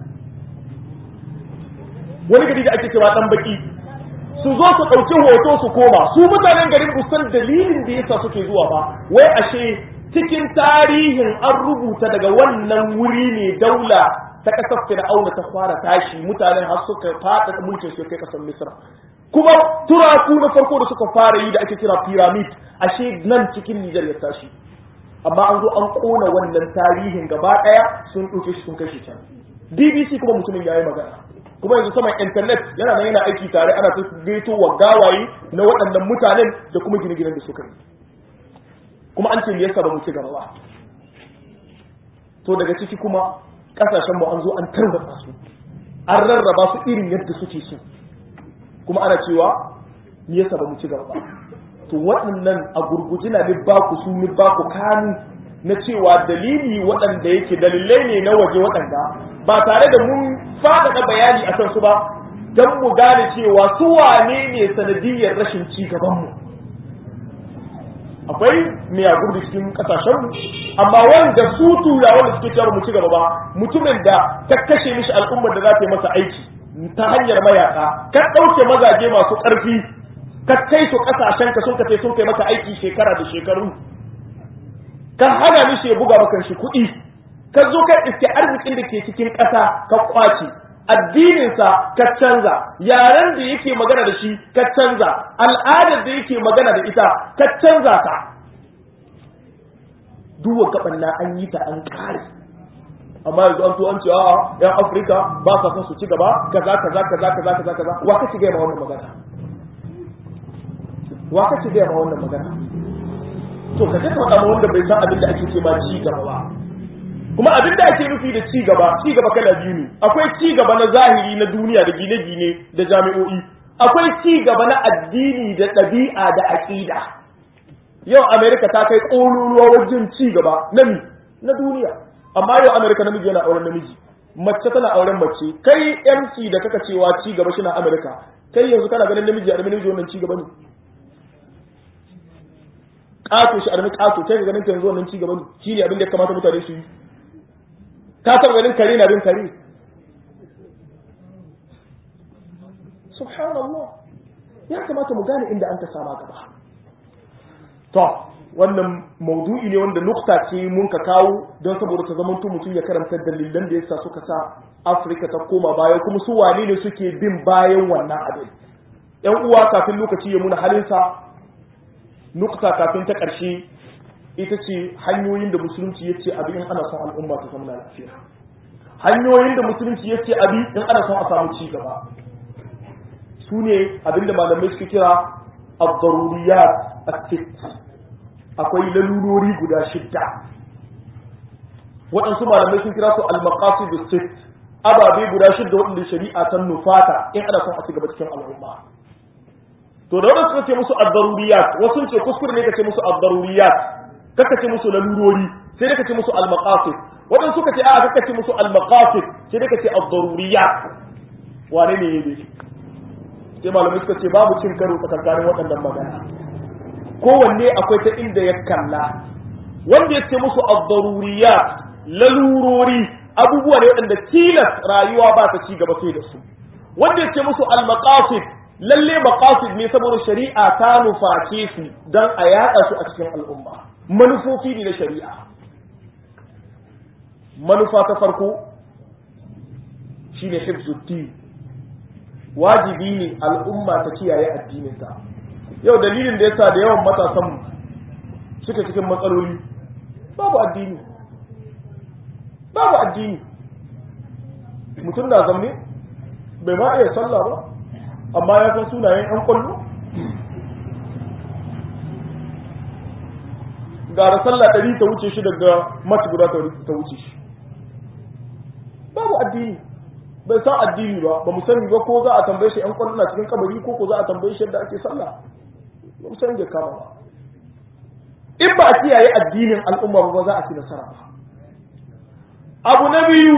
wani gari da ake cewa ɗan baki su zo su ɗauki hoto su koma su mutanen garin kusan dalilin da yasa suke zuwa ba wai ashe cikin tarihin an rubuta daga wannan wuri ne daula ta ƙasar Fir'auna ta fara tashi mutanen har suka fada mulkin su kai ƙasar Misra kuma turaku na farko da suka fara yi da ake kira pyramid ashe nan cikin Niger ya tashi amma an zo an kona wannan tarihin gaba ɗaya sun ɗauke shi sun kashe can B B C kuma mutumin yayi magana kuma yanzu saman internet yana nan yana aiki tare ana ta gaito wa gawaye na waɗannan mutanen da kuma gine-ginen da suka yi kuma an ce me yasa ba mu ci gaba ba to daga ciki kuma kasashen mu an zo an tarwatsa su an rarraba su irin yadda suke so kuma ana cewa me yasa ba mu ci gaba ba to waɗannan a gurgujina ne ba ku su ne ba ku kanu na cewa dalili waɗanda yake dalilai ne na waje waɗanda ba tare da mun faɗaɗa bayani a kansu ba don mu gane cewa su wane ne sanadiyar rashin ci gabanmu akwai miyagun da cikin ƙasashenmu amma wanda su turawa da suke cewa mu ci gaba ba mutumin da ta kashe mishi al'ummar da za ta yi masa aiki ta hanyar mayaka ka ɗauke mazaje masu ƙarfi ka kai su ƙasashen ka sun kace sun kai maka aiki shekara da shekaru ka hana mishi ya buga maka shi kuɗi ka zo ka iske arzikin da ke cikin ƙasa ka kwace addininsa ka canza yaren da yake magana da shi ka canza al'adar da yake magana da ita ka canza ta duwa gaban na an yi ta an kare amma yanzu an to an ce a'a yan Afirka ba sa son su ci gaba kaza kaza kaza kaza kaza kaza wa kace ga wannan magana wa kace ga wannan magana to ka tafi faɗa wanda bai san abin da ake ce ma ci gaba ba kuma abin da ake nufi da ci gaba ci gaba kala biyu ne akwai ci gaba na zahiri na duniya da gine-gine da jami'o'i akwai ci gaba na addini da ɗabi'a da aƙida yau Amerika ta kai ƙololuwa wajen ci gaba na mi na duniya amma yau Amerika namiji yana auren namiji mace tana auren mace kai M C da kaka cewa ci gaba shi na Amerika kai yanzu kana ganin namiji a namiji wannan ci gaba ne ƙato shi a namiji ƙato kai ga ganin ka yanzu wannan ci gaba ne shi ne abin da ya kamata mutane su yi ka taɓa ganin kare na bin kare subhanallah ya kamata mu gane inda an ka sama gaba to wannan maudu'i ne wanda nukta ce mun ka kawo don saboda ta zamanto mutum ya karanta dalilan da yasa suka sa Afirka ta koma baya kuma su wane ne suke bin bayan wannan abin yan uwa kafin lokaci ya muna halinsa nukta kafin ta ƙarshe ita ce hanyoyin da musulunci ya ce abi in ana son al'umma ta zama lafiya hanyoyin da musulunci ya ce abi in ana son a samu ci gaba su ne abinda malamai suke kira ad-daruriyat at-sitt akwai lalurori guda shidda waɗansu malamai sun kira su al-maqasid as-sitt ababe guda shidda waɗanda shari'a ta nufata in ana son a ci gaba cikin al'umma to da waɗansu suka ce musu ad-daruriyat wasu ce kuskure ne ka ce musu ad-daruriyat kaka ce musu lalurori sai dai ka ce musu al-maqasid wadan suka ce a kaka ce musu al-maqasid sai dai ka ce ad-daruriyat wane ne yake sai malamai suka ce babu cin karo tsakanin waɗannan magana kowanne akwai ta inda ya kalla wanda ya ce musu ad-daruriyat lalurori abubuwa ne waɗanda tilas rayuwa ba ta ci gaba sai da su. Wanda ya ce musu al-maqasid, lalle maqasid ne saboda shari'a ta nuface su don a yaɗa su a cikin al'umma. Manufofi ne na shari'a. Manufa ta farko shine hifzuddin. Wajibi ne al'umma ta kiyaye addininta. Yau dalilin da yasa da yawan matasan suke cikin matsaloli babu addini. Babu addini. Mutum na zamne bai ma iya sallah ba, amma ya san sunayen ‘yan kwallo. Ga da sallah ɗari ta wuce shi daga mati guda ta wuce shi. Babu addini. Bai san addini ba, ba mu sani ba ko za a tambaye shi ‘yan kwallo na cikin kabari ko ko za a tambaye shi yadda ake sallah. Ba mu sani da kama ba. In ba a kiyaye addinin al'umma ba za a ci nasara ba. Abu na biyu,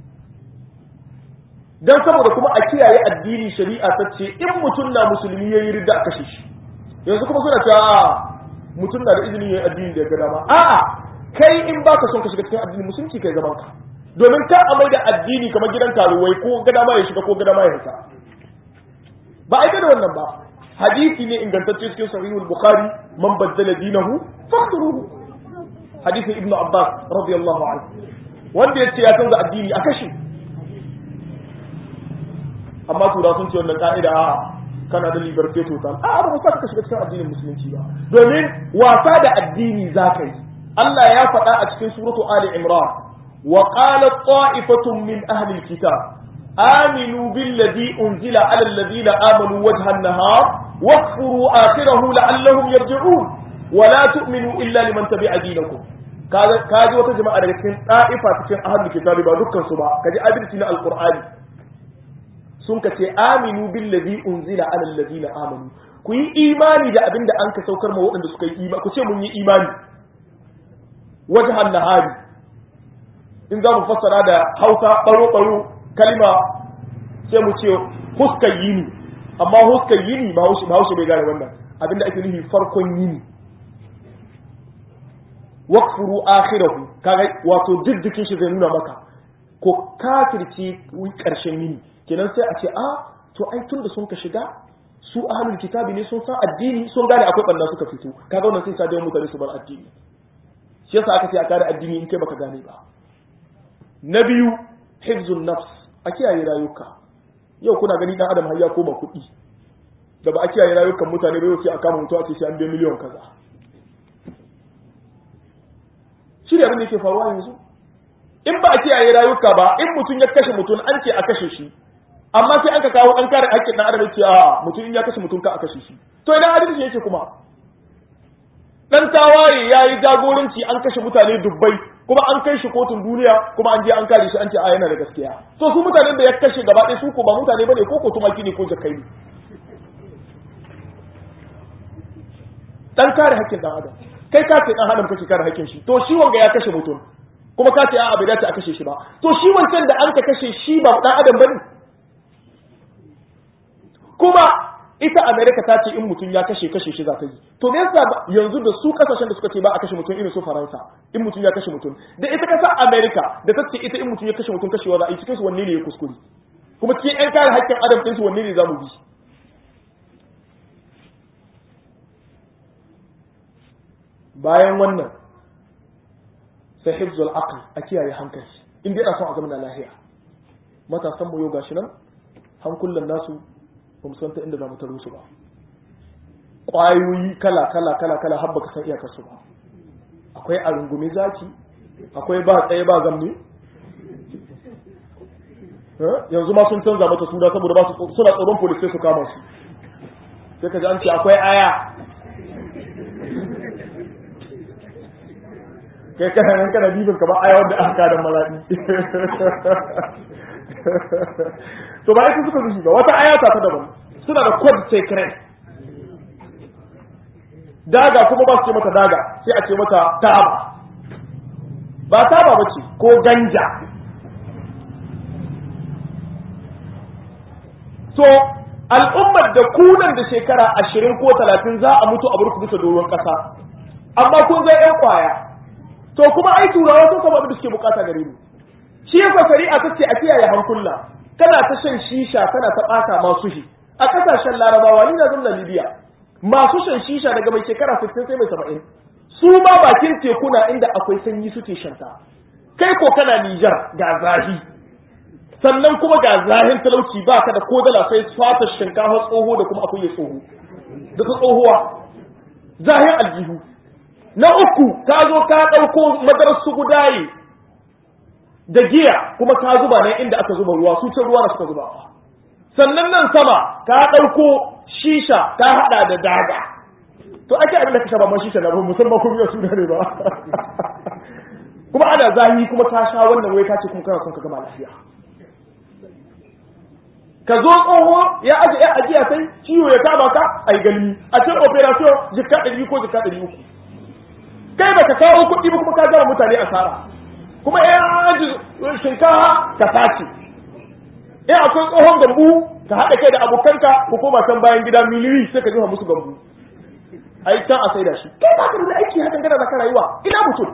don saboda kuma a kiyaye addini shari'a ta ce in mutum na musulmi ya yi ridda a kashe shi. Yanzu kuma suna cewa mutum na da izinin ya yi addini da ya ga dama. A'a, kai in baka son ka shiga cikin addini musulunci kai gaban ka. Domin ka amai da addini kamar gidan karuwai ko ga dama ya shiga ko ga dama ya fita. Ba a yi da wannan ba. Hadisi ne ingantacce cikin sahihul Bukhari, man baddala dinahu faqturuhu. Hadisin Ibn Abbas radiyallahu anhu. Wanda ya ce ya canza addini a kashe. Amma tura sun ce wannan ka'ida a kana da liberté total. A ba sa ka shiga cikin addinin musulunci ba. Domin wasa da addini za ka yi. Allah ya faɗa a cikin suratu Ali Imran. Wa qalat ta'ifatun min ahli al-kitab aminu billadhi unzila 'ala alladhina amanu wajha an-nahar wakfuru akhirahu la'allahum yarji'un wa la tu'minu illa liman tabi'a dinakum. Kaji wata jama'a daga cikin ta'ifa cikin ahli kitabi ba dukkan su ba. Kaji adalci na alqur'ani. Sun ka ce aminu billazi unzila ala allazina amanu, ku yi imani da abinda an ka saukar ma waɗanda suka yi imani, ku ce mun yi imani wajhan nahari. In za mu fassara da Hausa baro baro kalma sai mu ce huskar yini, amma huskar yini ba haushi ba haushi bai gane wannan abinda ake nufi farkon yini. Wakfuru akhirahu, kaga wato diddikin shi zai nuna maka ko kafirci karshen yini. Kenan sai a ce a to ai tun da sun ka shiga su ahlul kitabi ne sun san addini sun gane akwai banda suka fito kaga wannan sai sa da mutane su bar addini. Shi yasa aka ce a kare addini in kai baka gane ba. Na biyu hifzun nafs, a kiyaye rayuka. Yau kuna gani dan adam har ya koma kuɗi da ba a kiyaye rayukan mutane ba yau sai a kama mutuwa ce sai an biya miliyan kaza. Shi ne abin da yake faruwa yanzu. In ba a kiyaye rayuka ba in mutum ya kashe mutum an ce a kashe shi, amma sai aka kawo an kare haƙƙin ɗan adam ce a mutum in ya kashe mutum ka a kashe shi. To idan adalci yake kuma dan tawaye yayi jagoranci an kashe mutane dubbai kuma an kai shi kotun duniya kuma an je an kare shi an ce a yana da gaskiya. To su mutanen da ya kashe gaba ɗaya su ko ba mutane bane ko ko tumaki ne ko jakai ne. Dan kare haƙƙin ɗan adam. Kai ka ce ɗan adam kake kare haƙƙin shi. To shi wanga ya kashe mutum. Kuma ka ce a bai dace a kashe shi ba. To shi wancan da an ka kashe shi ba ɗan adam bane. Kuma ita America ta ce in mutum ya kashe kashe shi za ta yi. To me yasa yanzu da su kasashen da suka ce ba a kashe mutum irin su Faransa in mutum ya kashe mutum da ita kasar America da ta ce ita in mutum ya kashe mutum kashewa za a yi cikin su wanne ne ya kuskure? Kuma cikin ƴan kare haƙƙin adam ɗin su wanne ne za mu bi? Bayan wannan sai hifzul aql, a kiyaye hankali in dai ana son a zama na lahiya. Matasan mu yau gashi nan hankulan nasu ba mu san ta inda za mu taro su ba. Ƙwayoyi kala kala kala kala har baka san iyakar su ba. Akwai a rungumi zaki, akwai ba tsaye ba zamni. Yanzu ma sun canza mata suna saboda ba su suna tsoron police sai su kama su. Sai ka ji an ce akwai aya. Kai kana nan kana bibin kamar aya wanda aka kada maladi. To ba ita suka zuci ba wata aya ta ta daban. Suna da code secret. Daga kuma ba su ce mata daga sai a ce mata taba. Ba taba bace ko ganja. So al'ummar da kunan da shekara ashirin ko talatin za a mutu a burku bisa doron ƙasa. Amma kun zai ‘yan kwaya. To kuma ai turawa sun samu abin da suke bukata gare mu. shi yasa shari'a ta ce a kiyaye hankula kana ta shan shisha kana ta ɓata masu shi a ƙasashen larabawa ni na zama libya masu shan shisha daga mai shekara sittin sai mai saba'in su ma bakin tekuna inda akwai sanyi suke shanta kai ko kana nijar ga zahi sannan kuma ga zahin talauci ba ka da ko dala sai fata shinkafa tsoho da kuma akwai tsoho da ta tsohuwa zahin aljihu na uku ka zo ka ɗauko madarar su gudaye da giya kuma ka zuba ne inda aka zuba ruwa su ce ruwa da suka zuba sannan nan sama ka ɗauko shisha ka haɗa da daga to ake abin da ka sha ba man shisha na ba musamman kuma yau suna ne ba kuma ana zahi kuma ka sha wannan wai ka ce kuma kana son ka gama lafiya ka zo tsoho ya aje ya ajiya sai ciwo ya kama ka ai galmi a cikin operation jikka ɗari ko jikka ɗari uku kai baka kawo kuɗi ba kuma ka gama mutane asara kuma ya aji shinkafa ka sace in akwai tsohon gambu ka haɗa kai da abokanka ku koma can bayan gida miliyoyi sai ka jefa musu gambu ai can a saida shi kai ba ka da aiki hakan gana da ka rayuwa ina mutum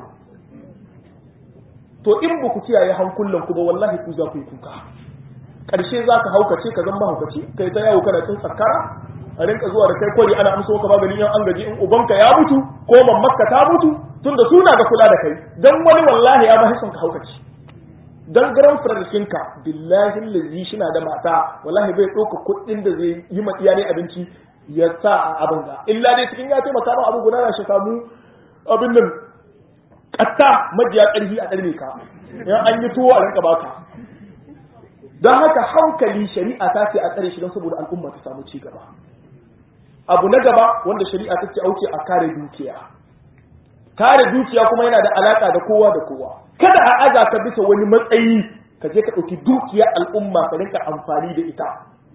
to in ba ku kiyaye hankulan ku ba wallahi ku za ku yi kuka ƙarshe za ka haukace ka zama haukaci kai ta yawo kana cin tsakara a rinka zuwa da kai kwari ana amsa maka maganin yan an gaji in ubanka ya mutu ko mammakka ta mutu tunda suna ga kula da kai dan wani wallahi ya bashi son ka haukaci dan garan farkinka billahi allazi shina da mata wallahi bai ɗauka kuɗin da zai yi ma iyalai abinci ya sa a abin ga illa dai cikin ya taimaka ma abu guda da shi samu abin nan katta majiya ƙarfi a ɗarme ka yan an yi tuwo a rinka baka don haka hankali shari'a ta ce a tsare shi don saboda al'umma ta samu ci gaba abu na gaba wanda shari'a ta ce auke a kare dukiya kare dukiya kuma yana da alaka da kowa da kowa kada a aza ka bisa wani matsayi ka je ka ɗauki dukiyar al'umma ka rinka amfani da ita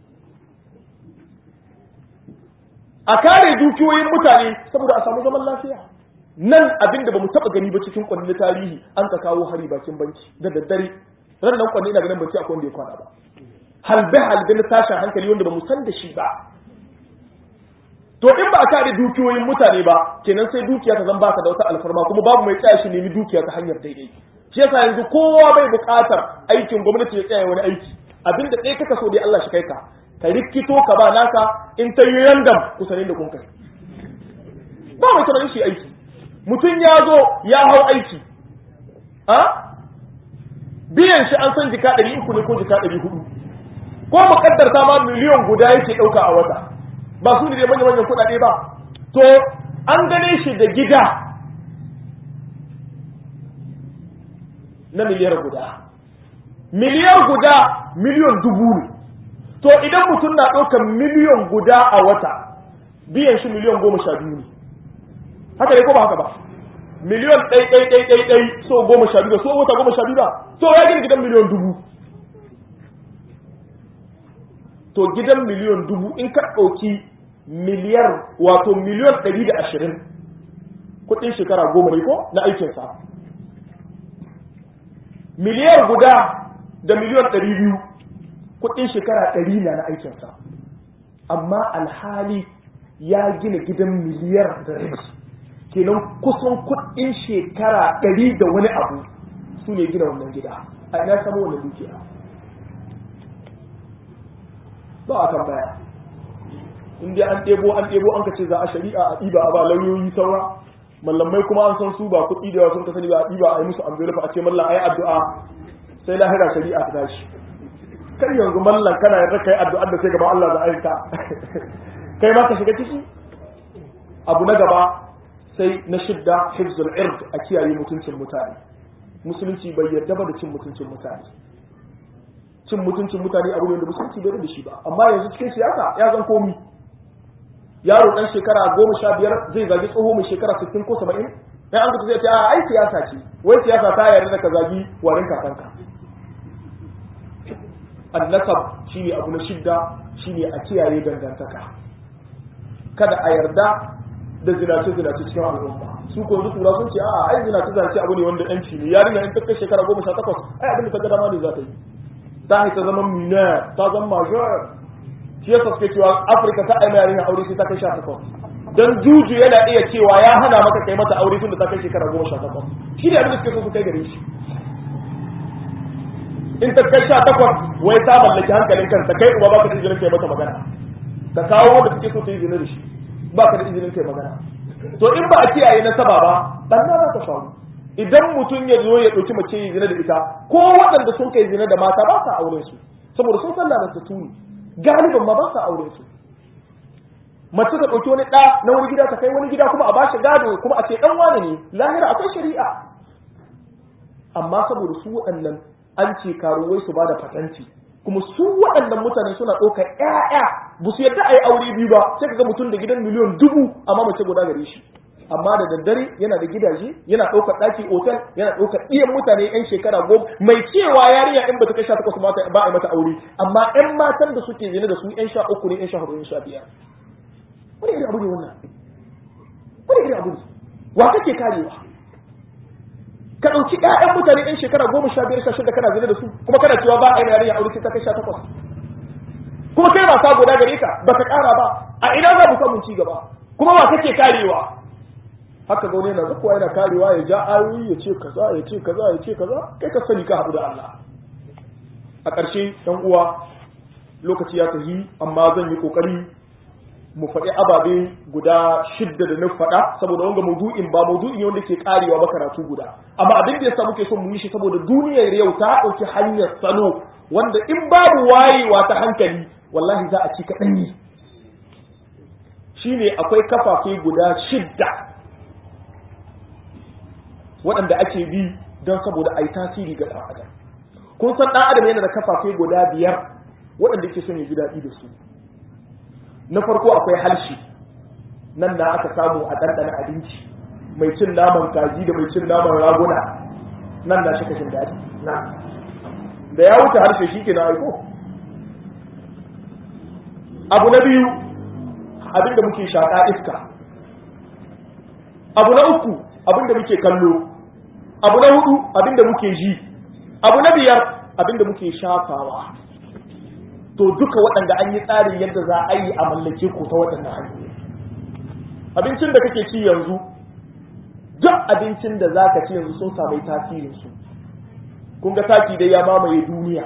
a kare dukiyoyin mutane saboda a samu zaman lafiya nan abinda bamu taba gani ba cikin kwanne tarihi an ka kawo hari bakin banki da daddare ran nan kwanne ina ganin banki akwai wanda ya kwana ba halbe halbe na tashin hankali wanda bamu san da shi ba to in ba a kare dukiyoyin mutane ba kenan sai dukiya ta zan baka da wata alfarma kuma babu mai tsaya shi nemi dukiya ta hanyar daidai shi yasa yanzu kowa bai buƙatar aikin gwamnati ya tsaya wani aiki abinda ɗaya kaka so dai Allah shi kai ka ka rikito ka ba naka in ta yi random kusanin da kun kai ba mai tunanin shi aiki mutum ya zo ya hau aiki a biyan shi an san jika ɗari uku ne ko jika ɗari hudu ko muƙaddar ta ma miliyon guda yake ɗauka a wata ba su ne da manya-manyan kuɗaɗe ba to an gane shi da gida na miliyar guda miliyar guda miliyon dubu ne to idan mutum na ɗaukar miliyon guda a wata biyan shi miliyon goma sha biyu ne haka ne ko ba haka ba miliyon ɗai ɗai ɗai ɗai ɗai so goma sha biyu da so wata goma sha biyu ba to ya gina gidan miliyon dubu to gidan miliyon dubu in ka ɗauki miliyar wato miliyon ɗari da ashirin kuɗin shekara goma ne ko na aikinsa miliyar guda da miliyon ɗari biyu kuɗin shekara ɗari na na aikinsa amma alhali ya gina gidan miliyar da rabi kenan kusan kuɗin shekara ɗari da wani abu su ne gina wannan gida a ina samu wannan dukiya ba a tambaya in dai an ɗebo an ɗebo an ka ce za a shari'a a ɗiba a ba lauyoyi saura mallamai kuma an san su ba kuɗi da yawa sun ka sani ba a ɗiba a yi musu envelope a ce mallan a yi addu'a sai lahira shari'a ta tashi kai yanzu mallan kana yarda kai addu'a da sai gaba Allah za a yi ta kai ma ka shiga ciki abu na gaba sai na shidda hifzul ird a kiyaye mutuncin mutane musulunci bai yarda ba da cin mutuncin mutane cin mutuncin mutane abu ne da musulunci bai da shi ba amma yanzu cikin siyasa ya zan komi yaro dan shekara goma sha biyar zai zagi tsoho mai shekara sittin ko saba'in dan an zai ce a ai siyasa ce wai siyasa ta yarda da ka zagi warin kakanka annasab shine abu na shidda shine a kiyaye dangantaka kada a yarda da zinace zinace cikin al'umma su ko yanzu tura sun ce a ai zinace zinace abu ne wanda yanci ne yarinya in ta kai shekara goma sha takwas ai abin da ta ga dama ne za ta yi ta ta zama mina ta zama major shi yasa suke cewa Afirka ta aima yarinya aure sai ta kai sha takwas dan juju yana iya cewa ya hana maka kai mata aure tun da ta kai shekara goma sha takwas shi ne abin da suke so su kai gare shi in ta kai sha takwas wai ta mallaki hankalin kanta kai uba baka da izinin kai mata magana ka kawo wanda kake so ta yi zina da shi baka da izinin kai magana to in ba a kiyaye nasaba ba banna za ta faru idan mutum ya zo ya ɗauki mace yi zina da ita ko waɗanda sun kai zina da mata ba sa auren su saboda sun san lalata tuni galiban ma ba sa auren su mace ta ɗauki wani ɗa na wani gida ta kai wani gida kuma a ba shi gado kuma a ce ɗan wane ne lahira akwai shari'a amma saboda su waɗannan an ce karuwai su ba da fatanti kuma su waɗannan mutane suna ɗaukar ƴaƴa ba su yadda a yi aure biyu ba sai kaga mutum da gidan miliyon dubu amma mace guda gare shi amma da daddare yana da gidaje yana ɗaukar ɗaki otal yana ɗaukar ɗiyan mutane yan shekara goma mai cewa yarinya in bata kai sha takwas mata ba a yi mata aure amma ƴan matan da suke zina da su yan sha uku ne yan sha hudu yan sha biyar wani irin abu ne wannan wani irin abu ne wa kake karewa ka ɗauki ƴaƴan mutane yan shekara goma sha biyar sha shida kana zina da su kuma kana cewa ba a yi yarinya aure sai ta kai sha takwas kuma kai ba sa guda gare ka ba ka ƙara ba a ina za mu samu ci gaba kuma wa kake karewa haka gaune na zakuwa yana karewa ya ja ayoyi ya ce kaza ya ce kaza ya ce kaza kai ka sani ka haɗu da Allah a ƙarshe ɗan uwa lokaci ya tafi amma zan yi ƙoƙari mu faɗi ababe guda shidda da na faɗa saboda wanga maudu'in ba maudu'in wanda ke karewa ba karatu guda amma abin da yasa muke son mu yi shi saboda duniyar yau ta ɗauki hanyar salo wanda in babu wayewa ta hankali wallahi za a ci kaɗan yi shine akwai kafafe guda shidda waɗanda ake bi don saboda a yi tasiri ga ɗan adam kun san ɗan adam yana da kafafe guda biyar waɗanda ke son ya ji daɗi da su na farko akwai halshi nan na aka samu a ɗanɗana abinci mai cin naman kaji da mai cin naman raguna nan na shi kashin daɗi na da ya wuce harshe shi ke na aiko abu na biyu abinda muke shaƙa iska abu na uku abinda muke kallo abu na hudu abinda muke ji abu na biyar abinda muke shafawa to duka waɗanda an yi tsarin yadda za a yi a mallake ku ta waɗannan hanyoyi abincin da kake ci yanzu duk abincin da za ka ci yanzu sun samu tasirin su kun ga taki dai ya mamaye duniya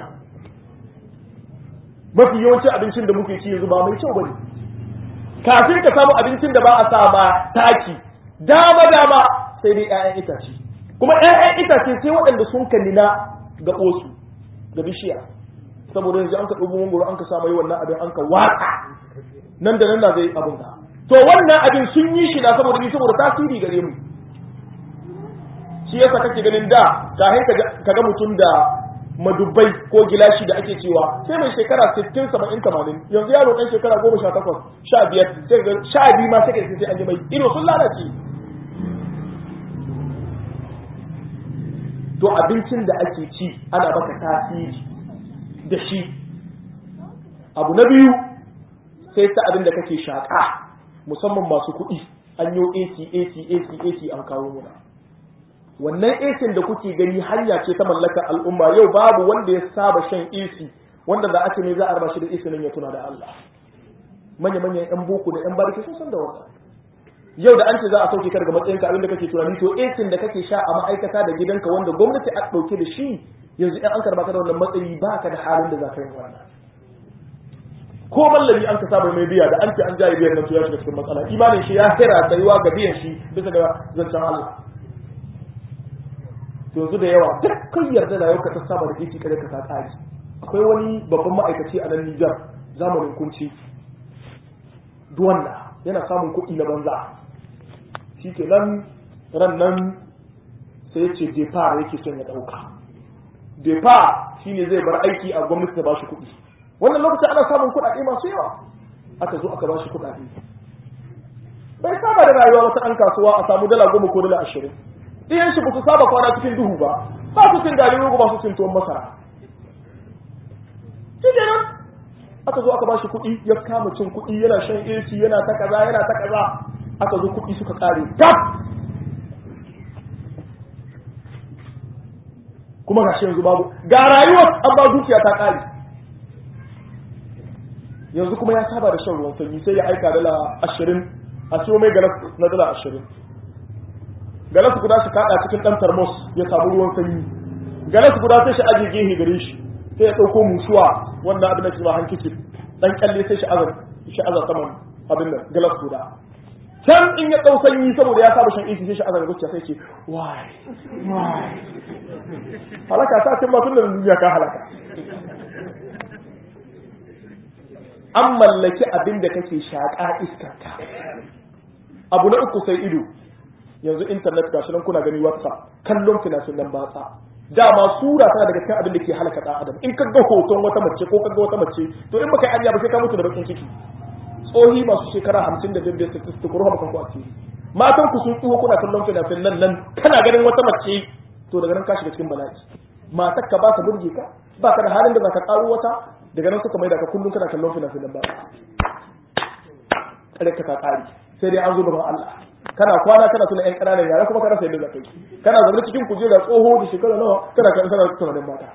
mafi yawancin abincin da muke ci yanzu ba mai kyau bane kafin ka samu abincin da ba a sa ma taki dama dama sai dai ƴaƴan itace kuma ƴaƴan itace sai waɗanda sun kallina ga ƙosu ga bishiya saboda yanzu an ka ɗubu mangoro an ka sa mai wannan abin an ka watsa nan da nan na zai abin ka to wannan abin sun yi shi na saboda ni saboda tasiri gare mu shi yasa kake ganin da kafin ka ga mutum da madubbai ko gilashi da ake cewa sai mai shekara sittin saba'in tamanin yanzu yaro ɗan shekara goma sha takwas sha biyar sai ga sha biyu ma sai sai an yi mai ido sun lalace to abincin da ake ci ana baka tasiri da shi abu na biyu sai ta abin da kake shaƙa musamman masu kuɗi an yi AC AC AC AC an kawo muna wannan A C da kuke gani hanya ce ta mallakar al'umma yau babu wanda ya saba shan A C wanda za a ce ne za a raba shi da A C nan ya tuna da Allah manya-manyan yan boko da yan bariki sun san da wannan yau da an ce za a sauke ka daga matsayinka abin da kake tunani to A C da kake sha a ma'aikata da gidanka wanda gwamnati a ɗauke da shi yanzu in an karba ka da wannan matsayi ba ka da halin da za ka yi wannan ko mallami an ka saba mai biya da an ce an jaye biyan nan to ya shiga cikin matsala imanin shi ya hira tsayuwa ga biyan shi bisa ga zancen Allah to yanzu da yawa dukkan yarda da yau ka ta saba da kici kada ka ta tsari akwai wani babban ma'aikaci a nan Nijar zamanin kunci duwanda yana samun kuɗi na banza shi ke nan ran nan sai ya ce depar yake son ya ɗauka depar shi ne zai bar aiki a gwamnati ta ba shi kuɗi wannan lokacin ana samun kuɗaɗe masu yawa aka zo aka ba shi kuɗaɗe bai saba da rayuwa wata ɗan kasuwa a samu dala goma ko dala ashirin ɗiyan shi ba su saba kwana cikin duhu ba ba su cin garin rogo ba su cin tuwon masara shi kenan aka zo aka ba shi kuɗi ya kama cin kuɗi yana shan A C yana ta kaza yana ta kaza aka zo kuɗi suka ƙare kaf kuma ga shi yanzu babu ga rayuwar an ba dukiya ta ƙare yanzu kuma ya saba da shan ruwan sanyi sai ya aika dala ashirin a siyo mai galas na dala ashirin galas guda shi kaɗa cikin ɗan tarmos ya samu ruwan sanyi galas guda sai shi aje gehe gare shi sai ya dauko musuwa wannan abin da ke ba hankici dan kalle sai shi azar shi azar saman abin nan galas guda can in ya dau sanyi saboda ya saba shan isi sai shi azar zuciya sai ce why why halaka ta ce ba tun da duniya ka halaka an mallaki abin da kake shaƙa iskarka abu na uku sai ido yanzu internet gashi nan kuna gani whatsapp kallon fina-finan batsa dama sura tana daga cikin abin da ke halaka ɗan adam in ka ga hoton wata mace ko ka ga wata mace to in baka yi anya ba sai ka mutu da bakin ciki tsohi masu shekara hamsin da biyar su kuro maka ku a ciki matan ku sun tsuho kuna kallon fina-finan nan kana ganin wata mace to daga nan ka shiga cikin bala'i matar ka ba ta burge ka ba ka da halin da za ka ƙaro wata daga nan suka mai da ka kullum kana kallon fina-finan ba kare ka ka ƙari sai dai an zo gaban Allah kana kwana kana tuna ƴan ƙananan yara kuma kana sai da zakai kana zaune cikin kujera tsoho da shekara nawa kana kana kana tunanin mata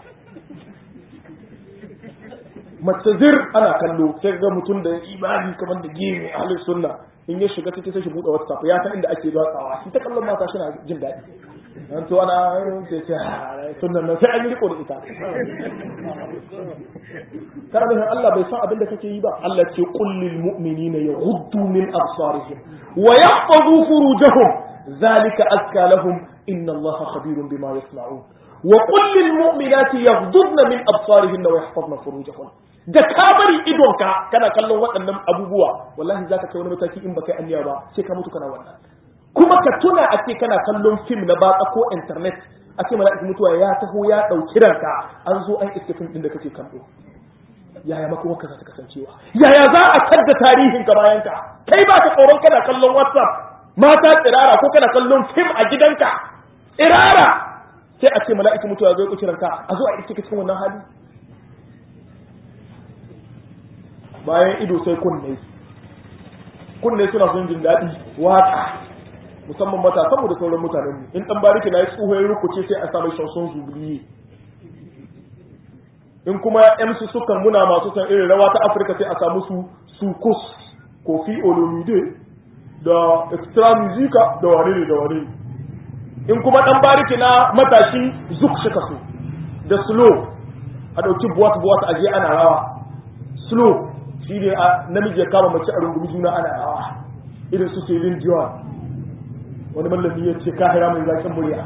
mace zir ana kallo sai ga mutum da imani kamar da gemi ahlus sunna in ya shiga cikin sai shi buɗe WhatsApp ya san inda ake zatsawa shi ta kallon mata shi na jin daɗi an to ana sai ce sunnan nan sai an yi riko da ita kana da Allah bai san abin da kake yi ba Allah ce qul lil mu'minina yaghuddu min absarihim wa yahfazu furujahum zalika azka lahum inna Allaha khabirun bima yasna'un wa qul lil mu'minati yaghuddna min absarihinna wa yahfazna furujahum da ka bari idonka kana kallon waɗannan abubuwa wallahi zaka kai wani mataki in baka yi anniya ba sai ka mutu kana wannan kuma ka tuna a ce kana kallon film na batsa ko internet a ce mala'iku mutuwa ya taho ya ɗauki ranka an zo an iske film ɗin da kake kallo yaya makomarka za ta kasancewa yaya za a kadda tarihin ka bayan ka kai ba ka tsoron kana kallon whatsapp mata tsirara ko kana kallon film a gidanka tsirara sai a ce mala'iku mutuwa zai ɗauki ranka a zo a iske cikin wannan hali bayan ido sai kunne kunne suna son jin daɗi waka musamman matasanmu da sauran mutanenmu in ɗan bariki na yi tsohon rukuce sai a samu shanson zubiliye in kuma yamsu sukan muna masu san irin rawa ta afirka sai a samu su sukus kofi olomide da extra musica da wane ne da wane in kuma ɗan bariki na matashi zuk shi kaso da slow a ɗauki buwat buwat a je ana rawa slow shi ne a namiji ya kama mace a rungumi juna ana rawa irin su Celine Dion wani mallami ya ce kahira mai zaƙin murya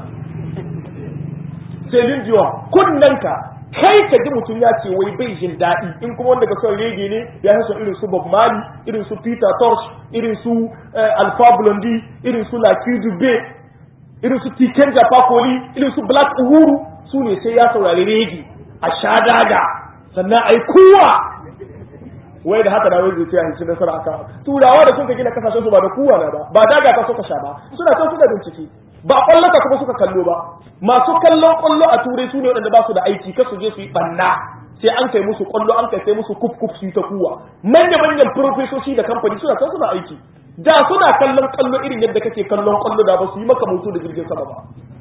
Celine Dion kunnanka kai ka ji mutum ya ce wai bai jin daɗi in kuma wanda ka son rege ne ya son irin su Bob Marley irin su Peter Tosh irin su Alpha Blondy irin su Lucky Dube irin su Tiken Japakoli irin su Black Uhuru su ne sai ya saurari rege a sha daga sannan ai kowa wai da haka da wai zai tsaya shi nasara aka turawa da suka gina kasashen su ba da kuwa na ba ba daga ta suka sha ba suna kan suna bincike ba kwallaka kuma suka kallo ba masu kallon kwallo a turai su ne wadanda ba su da aiki kar su je su yi banna sai an kai musu kwallo an kai sai musu kuf kuf su ta kuwa manya manyan profesoshi da kamfani suna kan suna aiki da suna kallon kallo irin yadda kake kallon kwallo da ba su yi maka mutu da jirgin sama ba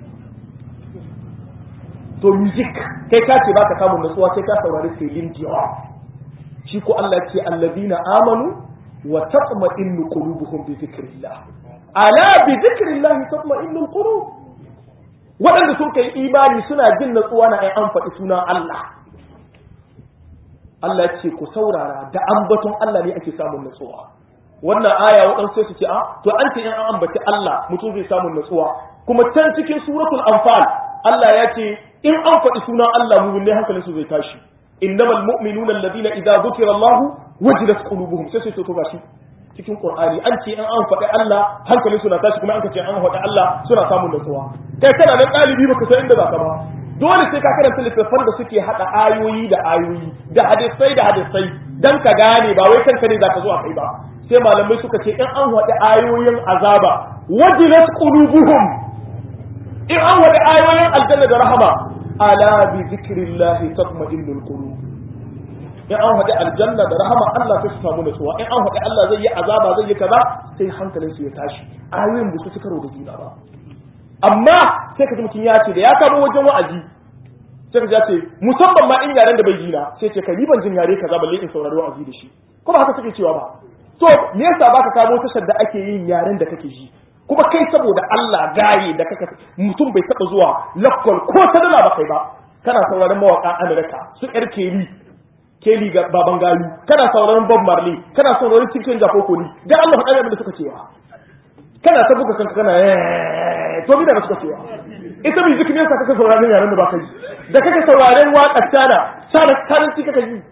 to music kai ka ce baka samu nutsuwa sai ka saurari Celine Dion shi ko Allah ce allazina amanu wa tatma'innu qulubuhum bi dhikrillah ala bi dhikrillah tatma'innu qulub wadanda sun kai imani suna jin natsuwa na ai an faɗi sunan Allah Allah ce ku saurara da ambaton Allah ne ake samun natsuwa wannan aya wadan sai su ce a to an ce in an ambaci Allah mutum zai samu natsuwa kuma can cikin suratul anfal Allah ya ce in an faɗi sunan Allah mu ne hankalin su zai tashi إنما المؤمنون الذين إذا ذكر الله وجلت قلوبهم sai sai to gashi cikin Qur'ani an ce an an faɗi Allah hankalin suna tashi kuma an ce an faɗi Allah suna samun nutsuwa kai kana da ɗalibi baka san inda zaka ba dole sai ka karanta littattafan da suke hada ayoyi da ayoyi da hadisai da hadisai dan ka gane ba wai kanka ne zaka zo a kai ba sai malamai suka ce in an faɗi ayoyin azaba wajilat qulubuhum in an faɗi ayoyin aljanna da rahama ala bi zikrillahi tatma'innul qulub in an haɗe aljanna da rahama Allah sai su samu nutsuwa in an haɗe Allah zai yi azaba zai yi kaza sai hankalin su ya tashi ayoyin ba su ci karo da juna ba amma sai ka ji mutum ya ce da ya kamo wajen wa'azi sai ka ji ya ce musamman ma in yaren da bai jina sai ce ka ni ban jin yare kaza balle in saurari wa'azi da shi kuma haka suke cewa ba to me yasa baka kamo tashar da ake yin yaren da kake ji kuma kai saboda Allah gaye da kaka mutum bai taba zuwa lakkol ko ta dala ba kai ba kana sauraron mawaka America su yar Kelly Kelly ga baban gayu kana sauraron Bob Marley kana sauraron Chicken Jafokoli dan Allah faɗa abin da suka cewa kana ta buga kanka kana eh to bi da suka cewa ita music ne ka kaka sauraron yaran da ba kai da kake sauraron waƙar tana sana karanci kaka yi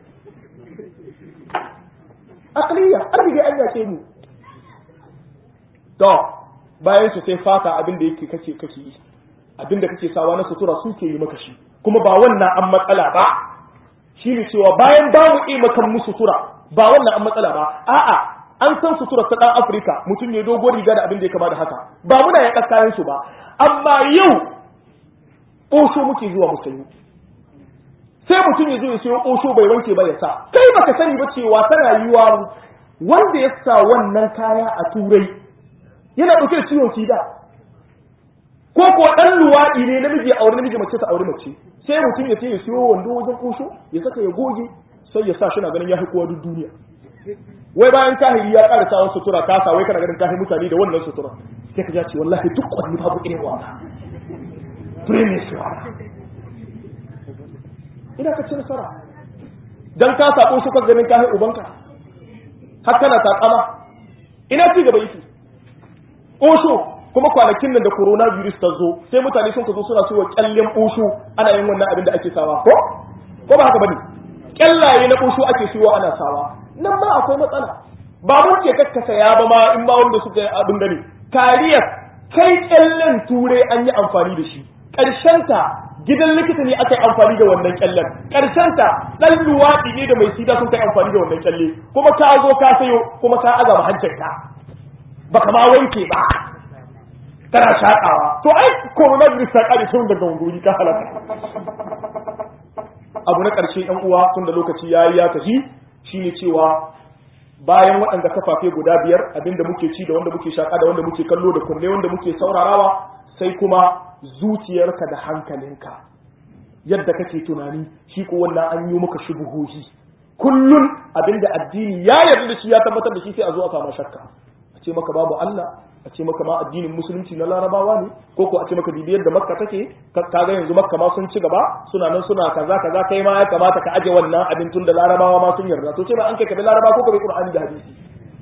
aqliya arbiga an yace mu to bayan su sai fata abin da yake kace kake yi abin da kake sawa na sutura suke yi maka shi kuma ba wannan an matsala ba shine cewa bayan ba mu yi maka mu sutura ba wannan an matsala ba a'a an san sutura ta dan Afirka mutum ne dogo riga da abin da ya kama da haka ba muna ya kaskayen su ba amma yau osho muke zuwa musayi sai mutum ya zo ya sayo osho bai wanke ba ya sa kai baka sani ba cewa tana yiwa wanda ya sa wannan kaya a turai yana dauke da ciwon sida ko ko dan luwadi ne namiji aure namiji mace ta aure mace sai mutum ya ce ya siyo wando wajen osho ya saka ya goge sai ya sa shi na ganin ya fi kowa duk duniya wai bayan kahiri ya ƙara sawon sutura ta sa wai kana ganin kahiri mutane da wannan sutura sai ka ce wallahi duk wani babu irin wannan premise wa ina ka ci nasara dan ka sako shi ka ganin kahiri ubanka har kana takama ina ci gaba yake osho kuma kwanakin nan da coronavirus ta zo sai mutane sun ka zo suna cewa kyallen osho ana yin wannan abin da ake sawa ko ko ba haka bane kyallaye na osho ake siyo ana sawa nan ma akwai matsala ba mun ke kakkasa ya ba ma in ma wanda suka yi abin da ne kariyar kai kyallen ture an yi amfani da shi ta gidan likita ne aka yi amfani da wannan kyallen ta dan luwaɗi ne da mai sida sun kai amfani da wannan kyalle kuma ka zo ka sayo kuma ka azama hancinka baka ma wanke ba kana shakawa to ai coronavirus ta kare tun daga wanguri ka halaka abu na karshe ɗan uwa tun da lokaci yayi ya tafi shine cewa bayan waɗanda kafafe guda biyar abinda muke ci da wanda muke shaka da wanda muke kallo da kunne wanda muke saurarawa sai kuma zuciyarka da hankalinka yadda kake tunani shi ko wannan an yi maka shubuhohi kullun abinda addini ya yarda da shi ya tabbatar da shi sai a zo a samu shakka a ce maka babu Allah a ce maka ma addinin musulunci na larabawa ne ko ko a ce maka bibiyar da makka take kaga yanzu makka ma sun ci gaba suna nan suna kaza kaza kai ma ya kamata ka aje wannan abin tun da larabawa ma sun yarda to ce ba an kai ka bi laraba ko ka bi qur'ani da hadisi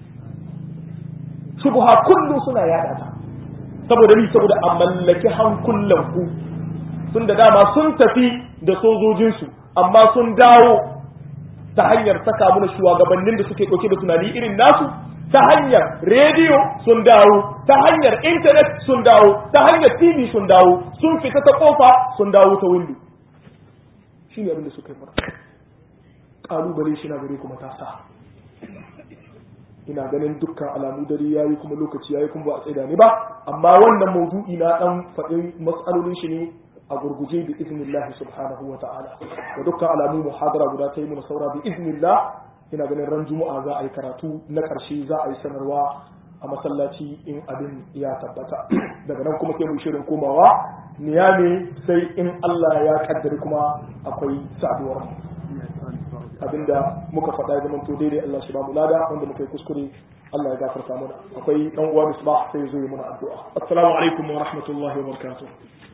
shubha kullu suna yada ta saboda ni saboda a mallaki hankulan ku tun da dama sun tafi da sojojin su amma sun dawo ta hanyar saka mana shugabannin da suke dauke da tunani irin nasu ta hanyar rediyo sun dawo ta hanyar intanet sun dawo ta hanyar tv sun dawo sun fita ta kofa sun dawo ta windo shi ne abinda suka yi mara ƙalubale shi na gare kuma ta sa ina ganin dukkan alamu dare yayi kuma lokaci yayi kuma ba a tsaida ne ba amma wannan mawdu'i na dan faɗin mas'alolin shi ne a gurguje bi iznillahi subhanahu wa ta'ala da dukkan alamu muhadara guda ta yi mu saura bi iznillah ina ganin ran juma'a za a yi karatu na ƙarshe za a yi sanarwa a masallaci in abin ya tabbata daga nan kuma sai mu shirin komawa niyame sai in Allah ya kaddari kuma akwai saduwar abinda muka faɗa ya zama to daidai Allah shi ba mu lada wanda muka yi kuskure Allah ya gafarta mana akwai dan uwa misbah sai zo yi mana addu'a assalamu alaikum wa rahmatullahi wa barakatuh